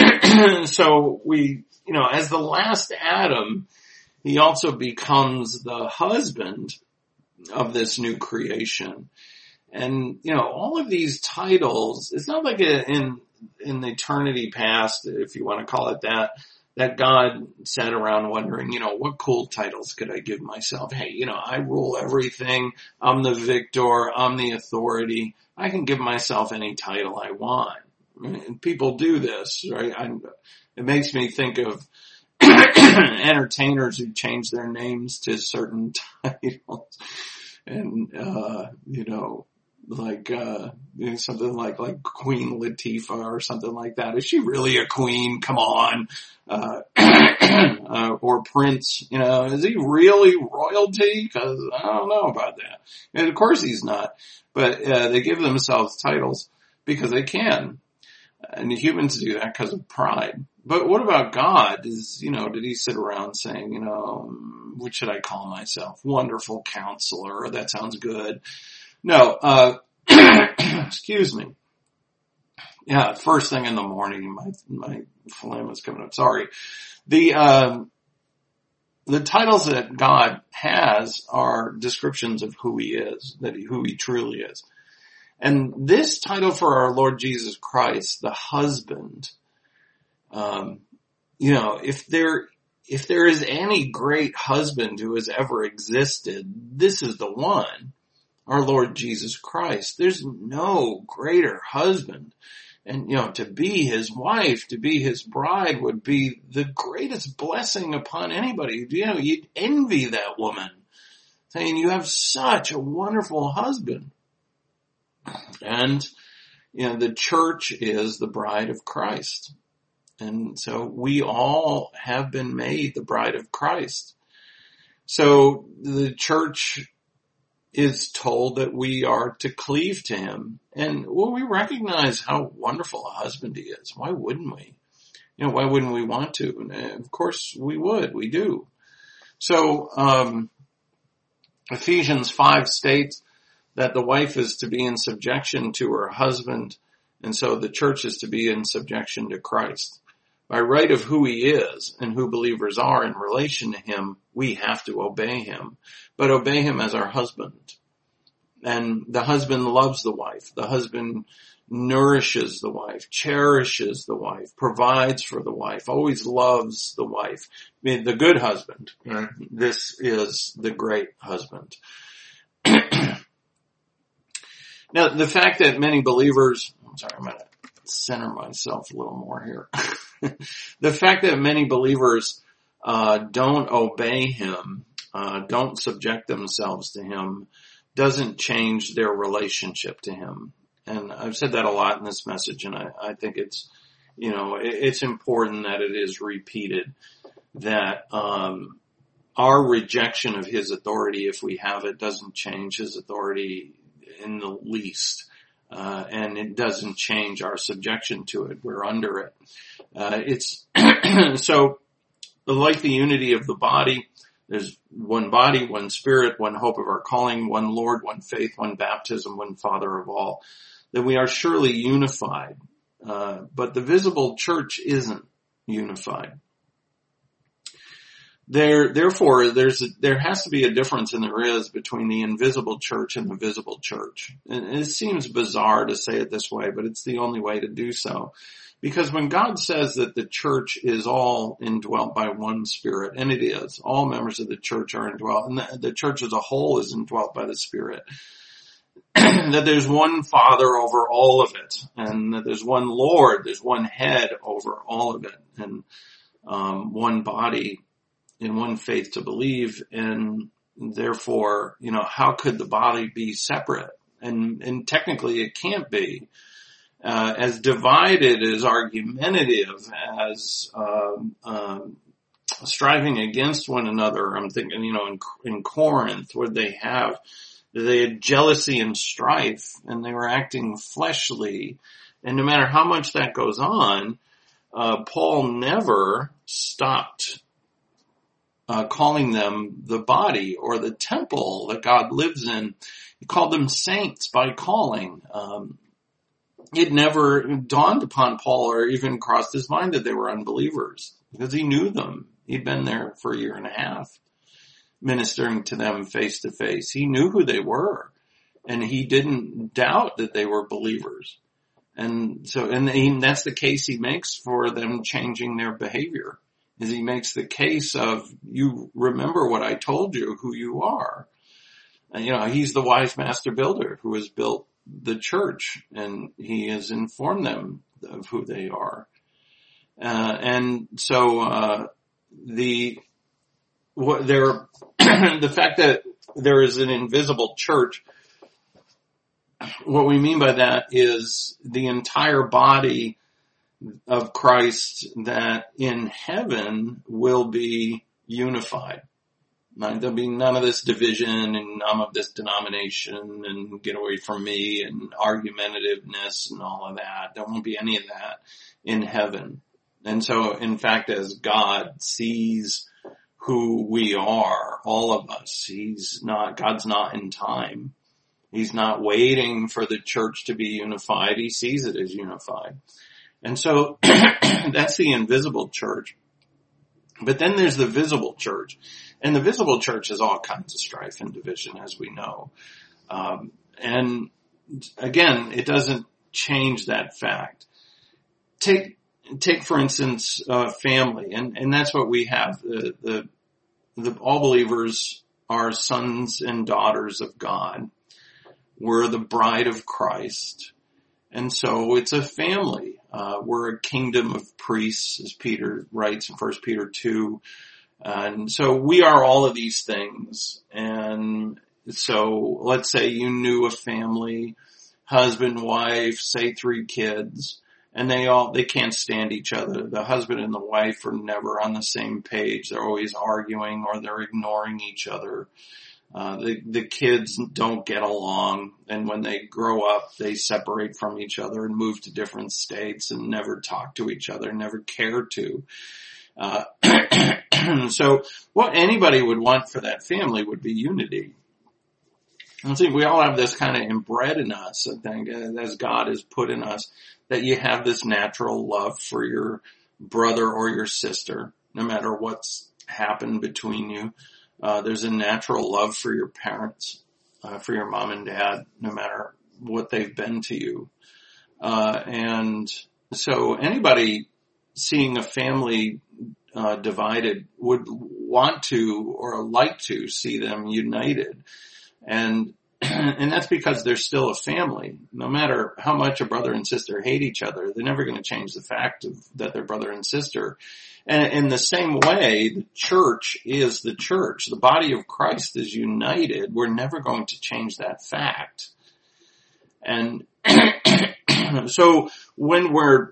so we, you know, as the last Adam, he also becomes the husband of this new creation. And, you know, all of these titles, it's not like a, in, in the eternity past, if you want to call it that, that God sat around wondering, you know, what cool titles could I give myself? Hey, you know, I rule everything. I'm the victor. I'm the authority. I can give myself any title I want. And people do this, right? I, it makes me think of entertainers who change their names to certain titles. And, uh, you know, like, uh, you know, something like, like Queen Latifah or something like that. Is she really a queen? Come on. Uh, uh, or Prince, you know, is he really royalty? Cause I don't know about that. And of course he's not, but, uh, they give themselves titles because they can. And the humans do that because of pride. But what about God? Is, you know, did he sit around saying, you know, what should I call myself? Wonderful Counselor. That sounds good. No, uh, excuse me. Yeah, first thing in the morning, my, my phlegm is coming up. Sorry. The, um, the titles that God has are descriptions of who he is, that he, who he truly is. And this title for our Lord Jesus Christ, the husband, um, you know, if there, if there is any great husband who has ever existed, this is the one. Our Lord Jesus Christ. There's no greater husband. And, you know, to be his wife, to be his bride would be the greatest blessing upon anybody. You know, you'd envy that woman saying you have such a wonderful husband. And, you know, the church is the bride of Christ. And so we all have been made the bride of Christ. So the church is told that we are to cleave to him. And well, we recognize how wonderful a husband he is. Why wouldn't we? You know, why wouldn't we want to? And of course we would. We do. So, um, Ephesians five states that the wife is to be in subjection to her husband. And so the church is to be in subjection to Christ. By right of who he is and who believers are in relation to him, we have to obey him, but obey him as our husband. And the husband loves the wife. The husband nourishes the wife, cherishes the wife, provides for the wife, always loves the wife. I mean, the good husband. Right. This is the great husband. Now, the fact that many believers, I'm sorry, I'm going to center myself a little more here. The fact that many believers uh don't obey him, uh don't subject themselves to him, doesn't change their relationship to him. And I've said that a lot in this message, and I, I think it's, you know, it, it's important that it is repeated, that um our rejection of his authority, if we have it, doesn't change his authority in the least. Uh, and it doesn't change our subjection to it. We're under it. Uh, it's, so like the unity of the body, there's one body, one spirit, one hope of our calling, one Lord, one faith, one baptism, one Father of all, that we are surely unified. Uh, but the visible church isn't unified. There, therefore, there's a, there has to be a difference, and there is, between the invisible church and the visible church. And it seems bizarre to say it this way, but it's the only way to do so. Because when God says that the church is all indwelt by one Spirit, and it is, all members of the church are indwelt, and the, the church as a whole is indwelt by the Spirit, that there's one Father over all of it, and that there's one Lord, there's one head over all of it, and um, one body, in one faith to believe, and therefore, you know, how could the body be separate? And, and technically it can't be. Uh, as divided, as argumentative, as, um, um, striving against one another. I'm thinking, you know, in, in Corinth, where they have, they had jealousy and strife, and they were acting fleshly. And no matter how much that goes on, uh, Paul never stopped uh, calling them the body or the temple that God lives in. He called them saints by calling. Um, it never dawned upon Paul or even crossed his mind that they were unbelievers, because he knew them. He'd been there for a year and a half, ministering to them face to face. He knew who they were, and he didn't doubt that they were believers. And so, and he, that's the case he makes for them changing their behavior, is he makes the case of, you remember what I told you, who you are. And, you know, he's the wise master builder who has built the church, and he has informed them of who they are. Uh, and so, uh, the, what there, the fact that there is an invisible church, what we mean by that is the entire body of Christ that in heaven will be unified. Right? There'll be none of this division and I'm of this denomination and get away from me and argumentativeness and all of that. There won't be any of that in heaven. And so, in fact, as God sees who we are, all of us, he's not, God's not in time. He's not waiting for the church to be unified. He sees it as unified. And so that's the invisible church. But then there's the visible church. And the visible church has all kinds of strife and division, as we know. Um, and again, it doesn't change that fact. Take, take for instance, uh, family. And, and that's what we have. The, the, the, all believers are sons and daughters of God. We're the bride of Christ. And so it's a family. Uh, we're a kingdom of priests, as Peter writes in First Peter two. And so we are all of these things. And so let's say you knew a family, husband, wife, say three kids, and they all, they can't stand each other. The husband and the wife are never on the same page. They're always arguing or they're ignoring each other. Uh, the, the kids don't get along, and when they grow up, they separate from each other and move to different states and never talk to each other, never care to. Uh, so what anybody would want for that family would be unity. And see, we all have this kind of inbred in us, I think, as God has put in us, that you have this natural love for your brother or your sister, no matter what's happened between you. Uh, there's a natural love for your parents, uh, for your mom and dad, no matter what they've been to you. Uh, and so anybody seeing a family, uh, divided would want to or like to see them united. And, and that's because they're still a family. No matter how much a brother and sister hate each other, they're never going to change the fact of, that they're brother and sister. And in the same way, the church is the church. The body of Christ is united. We're never going to change that fact. And so when we're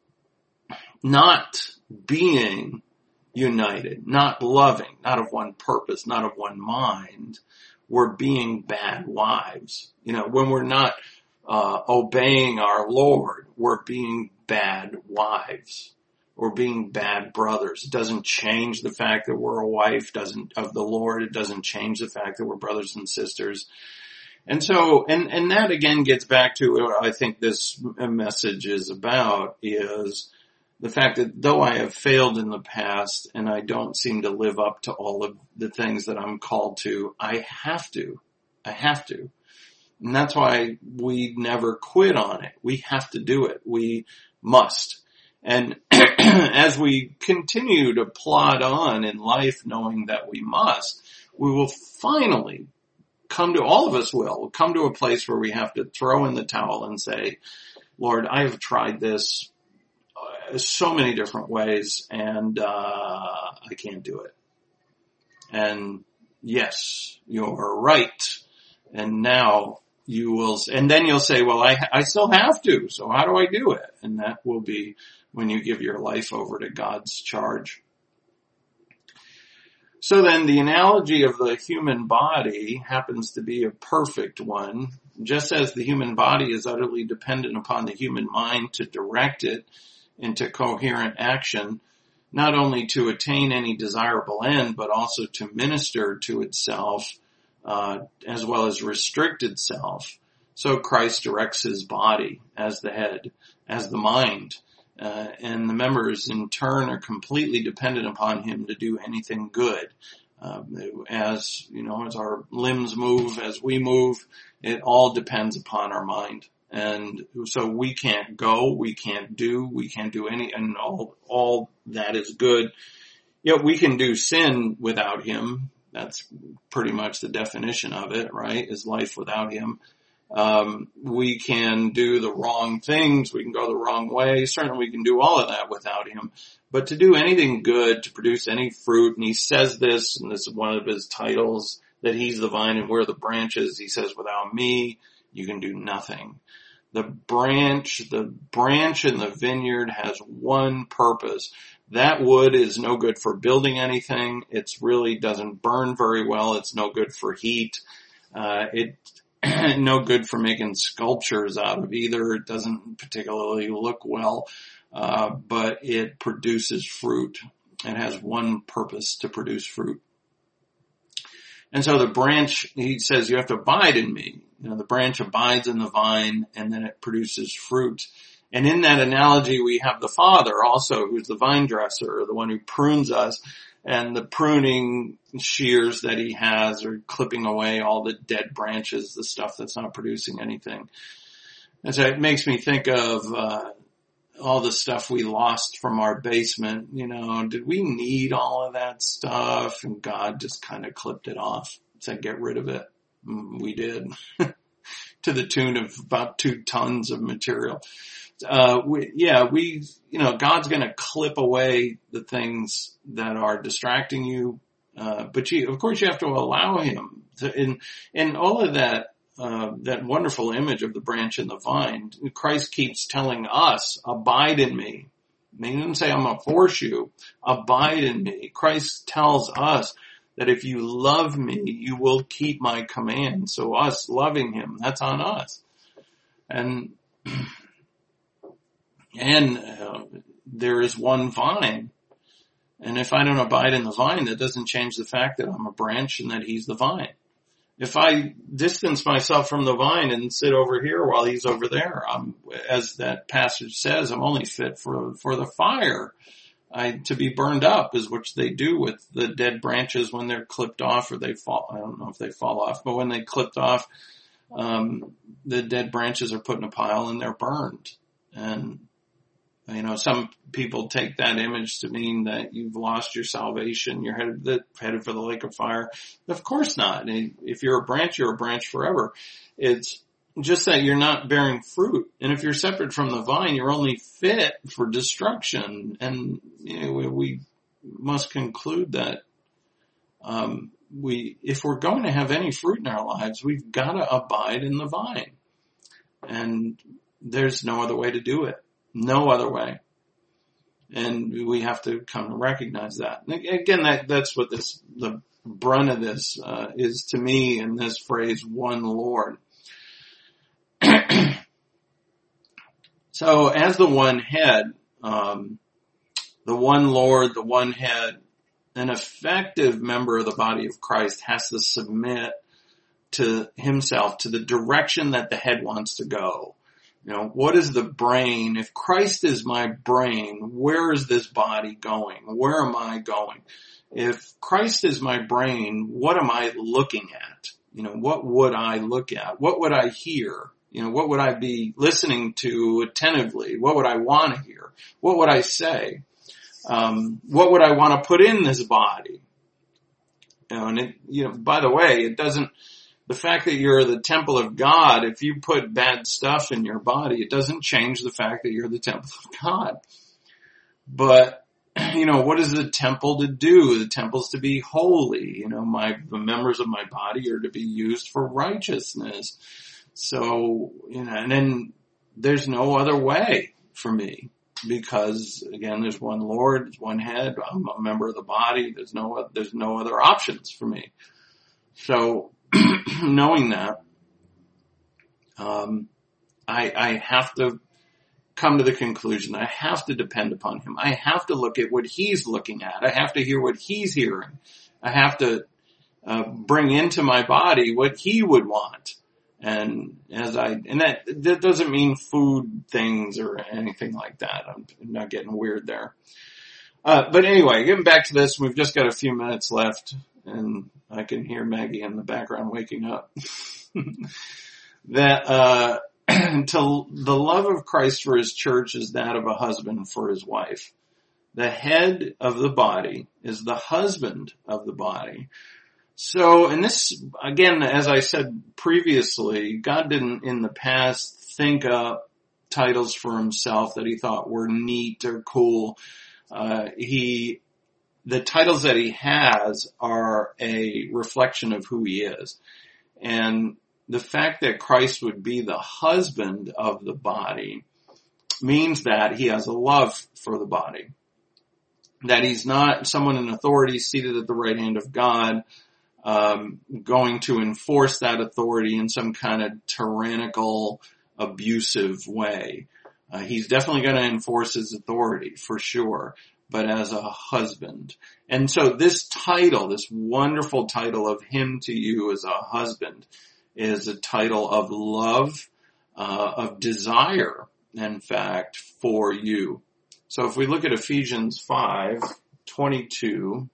not being united, not loving, not of one purpose, not of one mind, we're being bad wives. You know, when we're not uh obeying our Lord, we're being bad wives. Or being bad brothers. It doesn't change the fact that we're a wife doesn't of the Lord. It doesn't change the fact that we're brothers and sisters. And so, and, and that again gets back to what I think this message is about, is the fact that though I have failed in the past and I don't seem to live up to all of the things that I'm called to, I have to. I have to. And that's why we never quit on it. We have to do it. We must. And as we continue to plod on in life knowing that we must, we will finally come to, all of us will, come to a place where we have to throw in the towel and say, Lord, I have tried this uh, so many different ways and uh I can't do it. And yes, you're right. And now you will, and then you'll say, well, I, I still have to. So how do I do it? And that will be when you give your life over to God's charge. So then the analogy of the human body happens to be a perfect one. Just as the human body is utterly dependent upon the human mind to direct it into coherent action, not only to attain any desirable end, but also to minister to itself, uh, as well as restrict itself. So Christ directs his body as the head, as the mind, uh, and the members in turn are completely dependent upon him to do anything good. Uh, as, you know, as our limbs move, as we move, it all depends upon our mind. And so we can't go, we can't do, we can't do any, and all, all that is good. Yet we can do sin without him. That's pretty much the definition of it, right? Is life without him. Um, we can do the wrong things. We can go the wrong way. Certainly we can do all of that without him. But to do anything good, to produce any fruit, and he says this, and this is one of his titles, that he's the vine and we're the branches. He says, without me, you can do nothing. The branch, the branch in the vineyard has one purpose. That wood is no good for building anything. It's really doesn't burn very well. It's no good for heat. Uh, it, no good for making sculptures out of either. It doesn't particularly look well, uh, but it produces fruit. It has one purpose, to produce fruit. And so the branch, he says, you have to abide in me. You know, the branch abides in the vine and then it produces fruit. And in that analogy, we have the Father also, who's the vine dresser, the one who prunes us, and the pruning shears that he has are clipping away all the dead branches, the stuff that's not producing anything. And so it makes me think of, uh, all the stuff we lost from our basement. You know, did we need all of that stuff? And God just kind of clipped it off, said, get rid of it. We did. To the tune of about two tons of material. Uh, we, yeah, we, you know, God's going to clip away the things that are distracting you. Uh, but you, of course you have to allow him to, in, in all of that, uh, that wonderful image of the branch and the vine. Christ keeps telling us, abide in me. He didn't say I'm going to force you. Abide in me. Christ tells us that if you love me, you will keep my command. So us loving him, that's on us. And, and uh, there is one vine. And if I don't abide in the vine, that doesn't change the fact that I'm a branch and that he's the vine. If I distance myself from the vine and sit over here while he's over there, I'm, as that passage says, I'm only fit for, for the fire. I, to be burned up is what they do with the dead branches when they're clipped off, or they fall, I don't know if they fall off, but when they clipped off, um, the dead branches are put in a pile and they're burned. And, you know, some people take that image to mean that you've lost your salvation, you're headed, headed for the lake of fire. Of course not. If you're a branch, you're a branch forever. It's just that you're not bearing fruit. And if you're separate from the vine, you're only fit for destruction. And, you know, we, we must conclude that, um, we, if we're going to have any fruit in our lives, we've got to abide in the vine. And there's no other way to do it. No other way. And we have to come to recognize that. And again, that, that's what this, the brunt of this, uh, is to me in this phrase, one Lord. So as the one head, um, the one Lord, the one head, an effective member of the body of Christ has to submit to himself, to the direction that the head wants to go. You know, what is the brain? If Christ is my brain, where is this body going? Where am I going? If Christ is my brain, what am I looking at? You know, what would I look at? What would I hear? You know, what would I be listening to attentively? What would I want to hear? What would I say? Um, what would I want to put in this body? You know, and it, you know, by the way, it doesn't, the fact that you're the temple of God, if you put bad stuff in your body, it doesn't change the fact that you're the temple of God. But you know, what is the temple to do? The temple's to be holy. You know, my, the members of my body are to be used for righteousness. So, you know, and then there's no other way for me because again, there's one Lord, there's one head, I'm a member of the body. There's no, there's no other options for me. So knowing that, um, I, I have to come to the conclusion. I have to depend upon him. I have to look at what he's looking at. I have to hear what he's hearing. I have to uh, bring into my body what he would want. And as I, and that, that doesn't mean food things or anything like that. I'm not getting weird there. Uh, but anyway, getting back to this, we've just got a few minutes left and I can hear Maggie in the background waking up. that, uh, to the love of Christ for his church is that of a husband for his wife. The head of the body is the husband of the body. So, and this, again, as I said previously, God didn't in the past think up titles for himself that he thought were neat or cool. Uh, he, the titles that he has are a reflection of who he is. And the fact that Christ would be the husband of the body means that he has a love for the body. That he's not someone in authority seated at the right hand of God, um, going to enforce that authority in some kind of tyrannical, abusive way. Uh, he's definitely going to enforce his authority for sure, but as a husband. And so this title, this wonderful title of him to you as a husband, is a title of love, uh, of desire, in fact, for you. So if we look at Ephesians five twenty-two,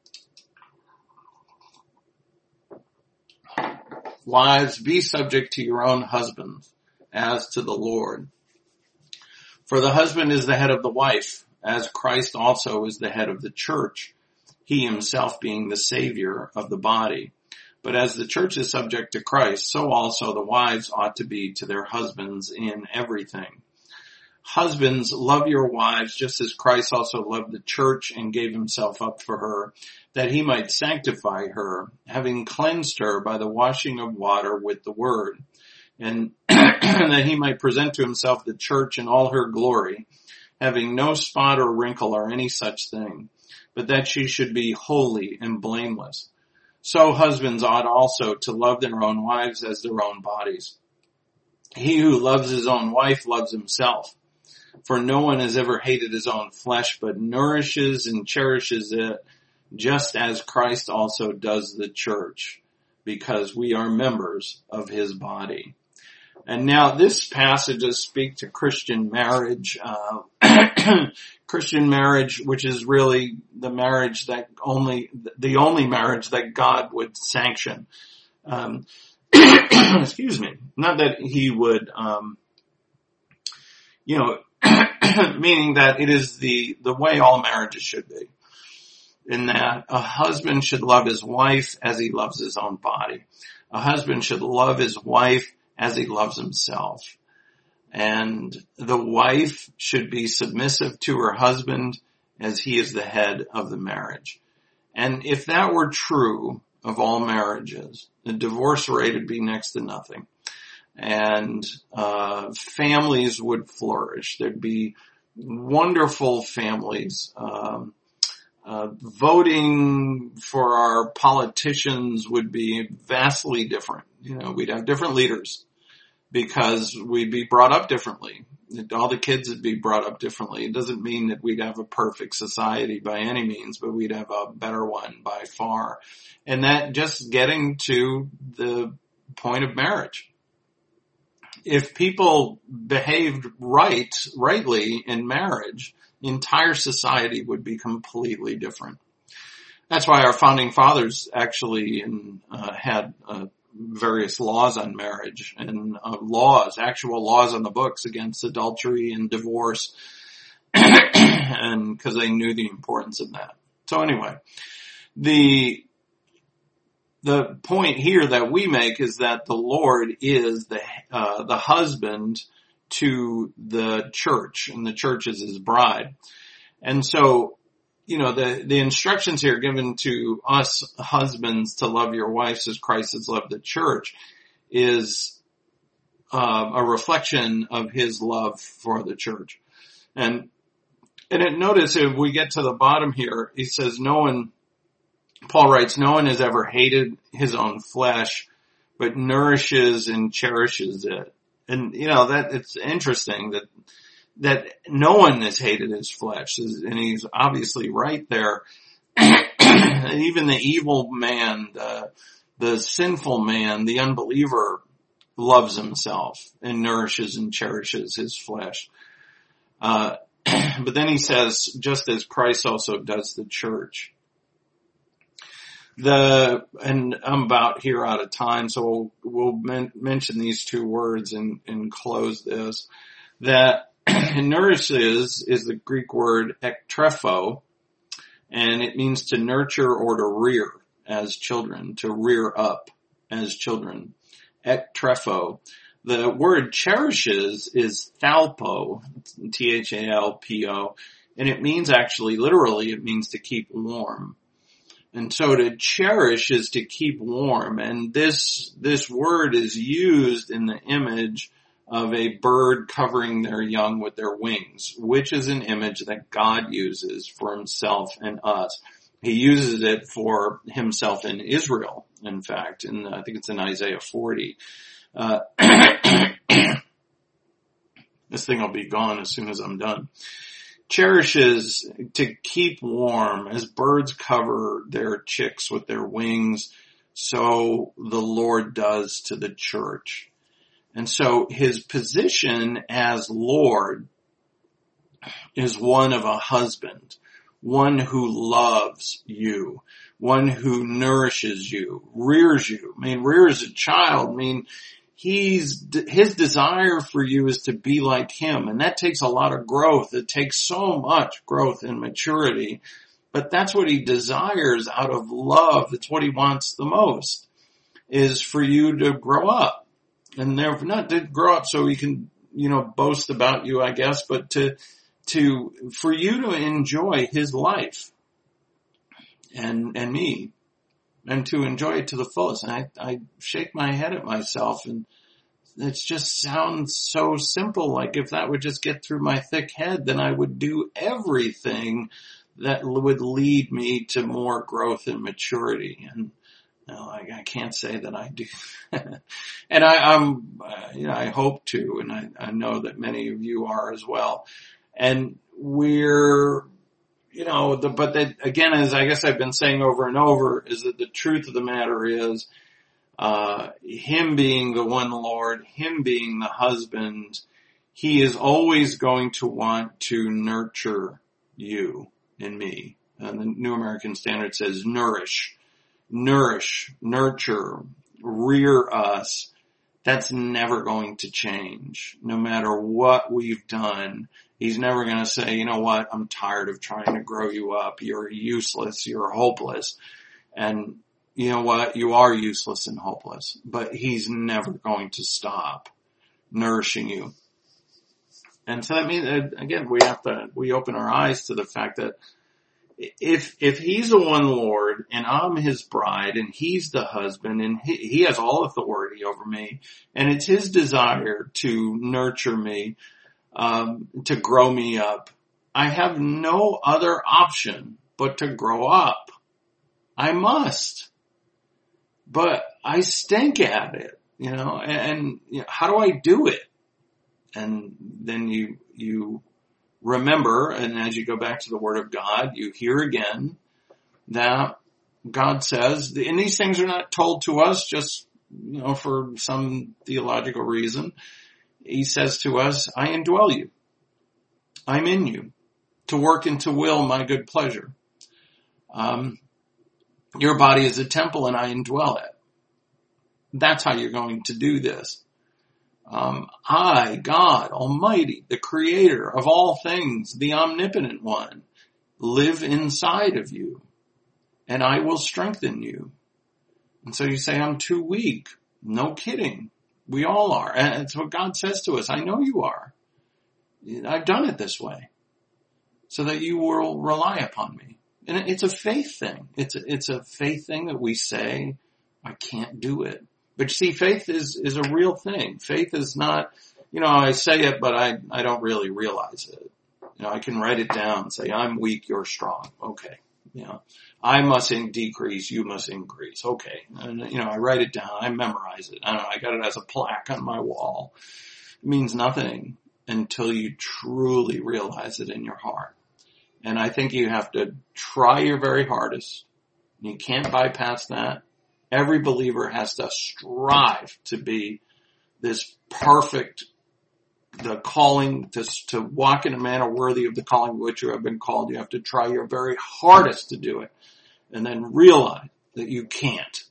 wives, be subject to your own husbands as to the Lord. For the husband is the head of the wife, as Christ also is the head of the church, he himself being the Savior of the body. But as the church is subject to Christ, so also the wives ought to be to their husbands in everything. Husbands, love your wives just as Christ also loved the church and gave himself up for her, that he might sanctify her, having cleansed her by the washing of water with the word, and that he might present to himself the church in all her glory, having no spot or wrinkle or any such thing, but that she should be holy and blameless. So husbands ought also to love their own wives as their own bodies. He who loves his own wife loves himself. For no one has ever hated his own flesh, but nourishes and cherishes it, just as Christ also does the church, because we are members of his body. And now this passages speak to Christian marriage, uh, Christian marriage, which is really the marriage that only, the only marriage that God would sanction. Um, excuse me. Not that he would, um, you know, meaning that it is the, the way all marriages should be. In that a husband should love his wife as he loves his own body. A husband should love his wife as he loves himself. And the wife should be submissive to her husband as he is the head of the marriage. And if that were true of all marriages, the divorce rate would be next to nothing. And uh families would flourish. There'd be wonderful families. Um uh voting for our politicians would be vastly different. You know, we'd have different leaders because we'd be brought up differently. All the kids would be brought up differently. It doesn't mean that we'd have a perfect society by any means, but we'd have a better one by far. And that just getting to the point of marriage. If people behaved right, rightly in marriage, the entire society would be completely different. That's why our founding fathers actually in, uh, had uh, various laws on marriage and uh, laws, actual laws on the books against adultery and divorce, and because they knew the importance of that. So anyway, the The point here that we make is that the Lord is the uh, the husband to the church, and the church is his bride. And so you know, the, the instructions here given to us husbands to love your wives as Christ has loved the church is uh, a reflection of his love for the church. And, and it, notice if we get to the bottom here, he says, no one, Paul writes, no one has ever hated his own flesh, but nourishes and cherishes it. And, you know, that it's interesting that, that no one has hated his flesh. And he's obviously right there. Even the evil man, the, the sinful man, the unbeliever loves himself and nourishes and cherishes his flesh. Uh, but then he says, just as Christ also does the church. The, and I'm about here out of time, so we'll, we'll men, mention these two words and, and close this. That nourishes is the Greek word ektrepho, and it means to nurture or to rear as children, to rear up as children. Ektrepho. The word cherishes is thalpo, T H A L P O, and it means actually, literally, it means to keep warm. And so to cherish is to keep warm. And this, this word is used in the image of a bird covering their young with their wings, which is an image that God uses for himself and us. He uses it for himself in Israel, in fact, and I think it's in Isaiah forty. Uh, this thing will be gone as soon as I'm done. Cherishes to keep warm as birds cover their chicks with their wings, so the Lord does to the church. And so his position as Lord is one of a husband, one who loves you, one who nourishes you, rears you. I mean, rears a child. I mean, He's, his desire for you is to be like him, and that takes a lot of growth. It takes so much growth and maturity, but that's what he desires out of love. It's what he wants the most, is for you to grow up. And therefore, not to grow up so he can, you know, boast about you, I guess, but to, to, for you to enjoy his life and, and me. And to enjoy it to the fullest. And I, I shake my head at myself, and it just sounds so simple. Like if that would just get through my thick head, then I would do everything that would lead me to more growth and maturity. And you know, I, I can't say that I do. And I, I'm, uh, you know, I hope to, and I, I know that many of you are as well. And we're, You know, the, but that again, as I guess I've been saying over and over, is that the truth of the matter is, uh, him being the one Lord, him being the husband, he is always going to want to nurture you and me. And the New American Standard says nourish, nourish, nurture, rear us. That's never going to change, no matter what we've done. He's never going to say, you know what, I'm tired of trying to grow you up. You're useless. You're hopeless. And you know what? You are useless and hopeless. But he's never going to stop nourishing you. And so that means, again, we have to, we open our eyes to the fact that if, if he's the one Lord and I'm his bride and he's the husband and he, he has all authority over me, and it's his desire to nurture me, Um, to grow me up, I have no other option but to grow up. I must. But I stink at it, you know, and, and you know, how do I do it? And then you, you remember, and as you go back to the Word of God, you hear again that God says, and these things are not told to us just, you know, for some theological reason. He says to us, I indwell you. I'm in you to work and to will my good pleasure. Um, your body is a temple and I indwell it. That's how you're going to do this. Um, I, God Almighty, the creator of all things, the omnipotent one, live inside of you and I will strengthen you. And so you say, I'm too weak. No kidding. We all are. And it's what God says to us. I know you are. I've done it this way so that you will rely upon me. And it's a faith thing. It's a, it's a faith thing that we say, I can't do it. But you see, faith is, is a real thing. Faith is not, you know, I say it, but I, I don't really realize it. You know, I can write it down and say, I'm weak, you're strong. Okay. You know, I must in- decrease, you must increase. Okay. And, you know, I write it down, I memorize it. I don't know, I got it as a plaque on my wall. It means nothing until you truly realize it in your heart. And I think you have to try your very hardest. You can't bypass that. Every believer has to strive to be this perfect, the calling, to, to walk in a manner worthy of the calling which you have been called. You have to try your very hardest to do it. And then realize that you can't.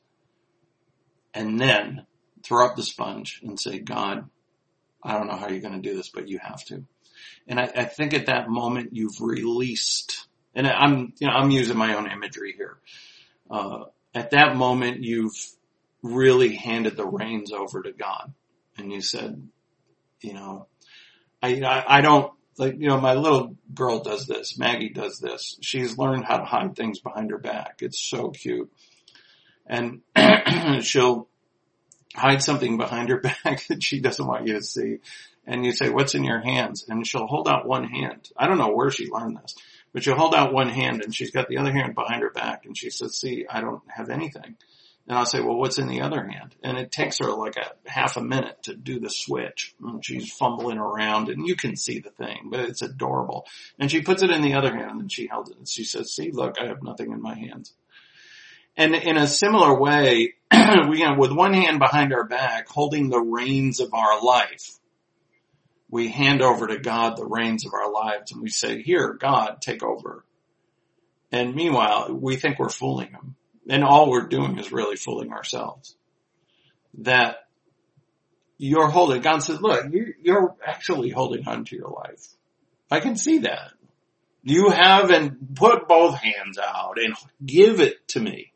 And then throw up the sponge and say, God, I don't know how you're going to do this, but you have to. And I, I think at that moment you've released, and I'm, you know, I'm using my own imagery here. Uh, at that moment you've really handed the reins over to God. And you said, you know, I, I, I don't, like, you know, my little girl does this. Maggie does this. She's learned how to hide things behind her back. It's so cute. And she'll hide something behind her back that she doesn't want you to see. And you say, what's in your hands? And she'll hold out one hand. I don't know where she learned this, but she'll hold out one hand and she's got the other hand behind her back. And she says, see, I don't have anything. And I'll say, well, what's in the other hand? And it takes her like a half a minute to do the switch. And she's fumbling around and you can see the thing, but it's adorable. And she puts it in the other hand and she held it. And she says, see, look, I have nothing in my hands. And in a similar way, we, you know, with one hand behind our back, holding the reins of our life, we hand over to God the reins of our lives and we say, here, God, take over. And meanwhile, we think we're fooling him. And all we're doing is really fooling ourselves. That you're holding, God says, look, you're actually holding on to your life. I can see that. You haven't put both hands out and give it to me.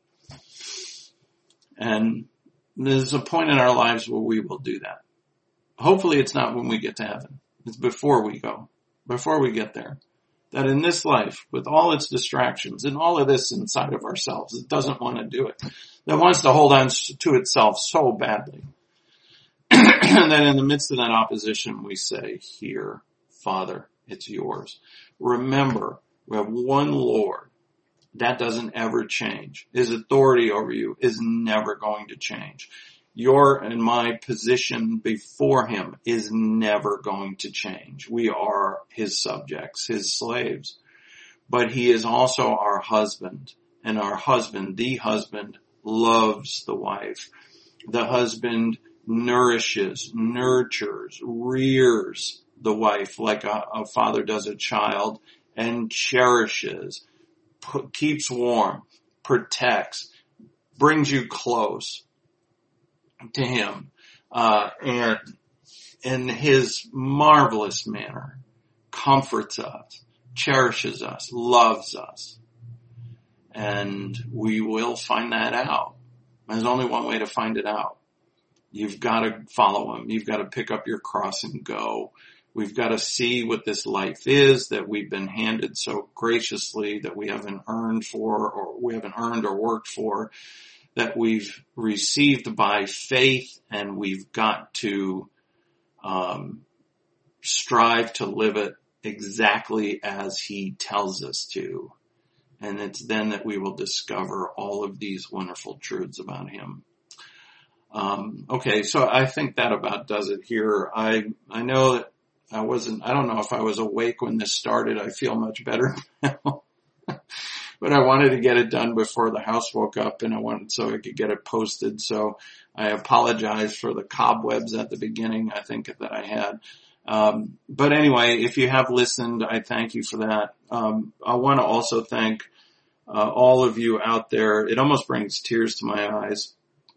And there's a point in our lives where we will do that. Hopefully it's not when we get to heaven. It's before we go, before we get there. That in this life, with all its distractions and all of this inside of ourselves, it doesn't want to do it. That wants to hold on to itself so badly. And then in the midst of that opposition, we say, here, Father, it's yours. Remember, we have one Lord. That doesn't ever change. His authority over you is never going to change. Your and my position before him is never going to change. We are his subjects, his slaves. But he is also our husband. And our husband, the husband, loves the wife. The husband nourishes, nurtures, rears the wife like a, a father does a child, and cherishes, put, keeps warm, protects, brings you close to him, uh, and in his marvelous manner comforts us, cherishes us, loves us. And we will find that out. There's only one way to find it out. You've got to follow him. You've got to pick up your cross and go. We've got to see what this life is that we've been handed so graciously, that we haven't earned for, or we haven't earned or worked for, that we've received by faith, and we've got to um, strive to live it exactly as he tells us to. And it's then that we will discover all of these wonderful truths about him. Um, okay, so I think that about does it here. I I know that I wasn't, I don't know if I was awake when this started. I feel much better now. But I wanted to get it done before the house woke up, and I wanted so I could get it posted. So I apologize for the cobwebs at the beginning, I think, that I had. Um, but anyway, if you have listened, I thank you for that. Um, I want to also thank uh, all of you out there. It almost brings tears to my eyes.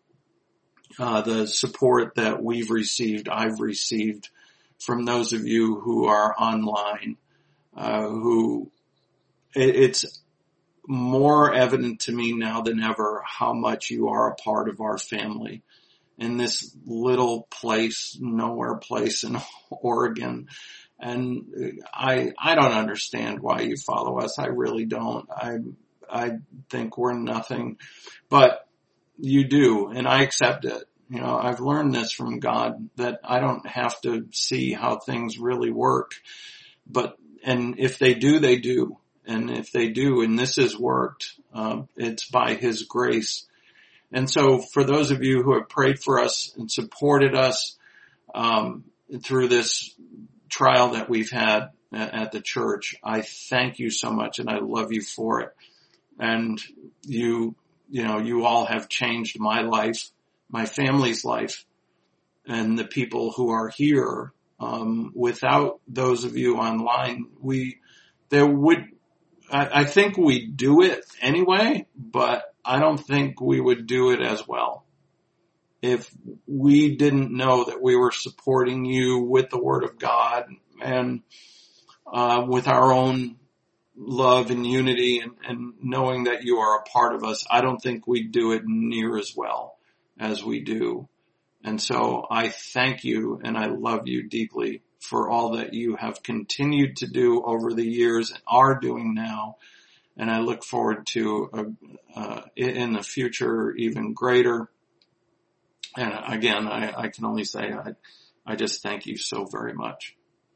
Uh, the support that we've received, I've received from those of you who are online, uh, who it, it's more evident to me now than ever how much you are a part of our family in this little place, nowhere place in Oregon. And I, I don't understand why you follow us. I really don't. I, I think we're nothing, but you do, and I accept it. You know, I've learned this from God, that I don't have to see how things really work, but, and if they do, they do. And if they do, and this has worked, um, it's by His grace. And so for those of you who have prayed for us and supported us, um, through this trial that we've had at the church, I thank you so much, and I love you for it. And you, you know, you all have changed my life, my family's life, and the people who are here. Um, without those of you online, we, there would, I, I think we do it anyway, but I don't think we would do it as well if we didn't know that we were supporting you with the Word of God and, uh, with our own love and unity, and, and knowing that you are a part of us. I don't think we do it near as well as we do. And so I thank you, and I love you deeply for all that you have continued to do over the years and are doing now. And I look forward to, uh, uh, in the future, even greater. And again, I, I can only say I, I just thank you so very much.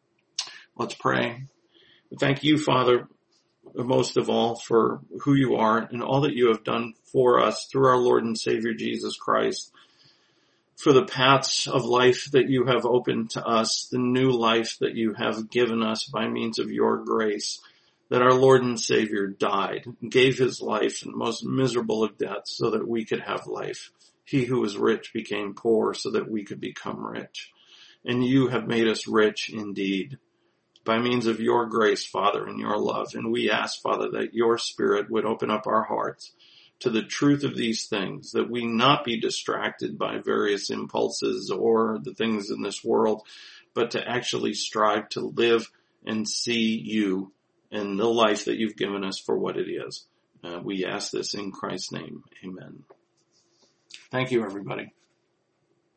Let's pray. Thank you, Father, most of all, for who you are and all that you have done for us through our Lord and Savior Jesus Christ, for the paths of life that you have opened to us, the new life that you have given us by means of your grace, that our Lord and Savior died, gave his life in the most miserable of deaths so that we could have life. He who was rich became poor so that we could become rich. And you have made us rich indeed by means of your grace, Father, and your love. And we ask, Father, that your Spirit would open up our hearts to the truth of these things, that we not be distracted by various impulses or the things in this world, but to actually strive to live and see you and the life that you've given us for what it is. Uh, we ask this in Christ's name. Amen. Thank you, everybody.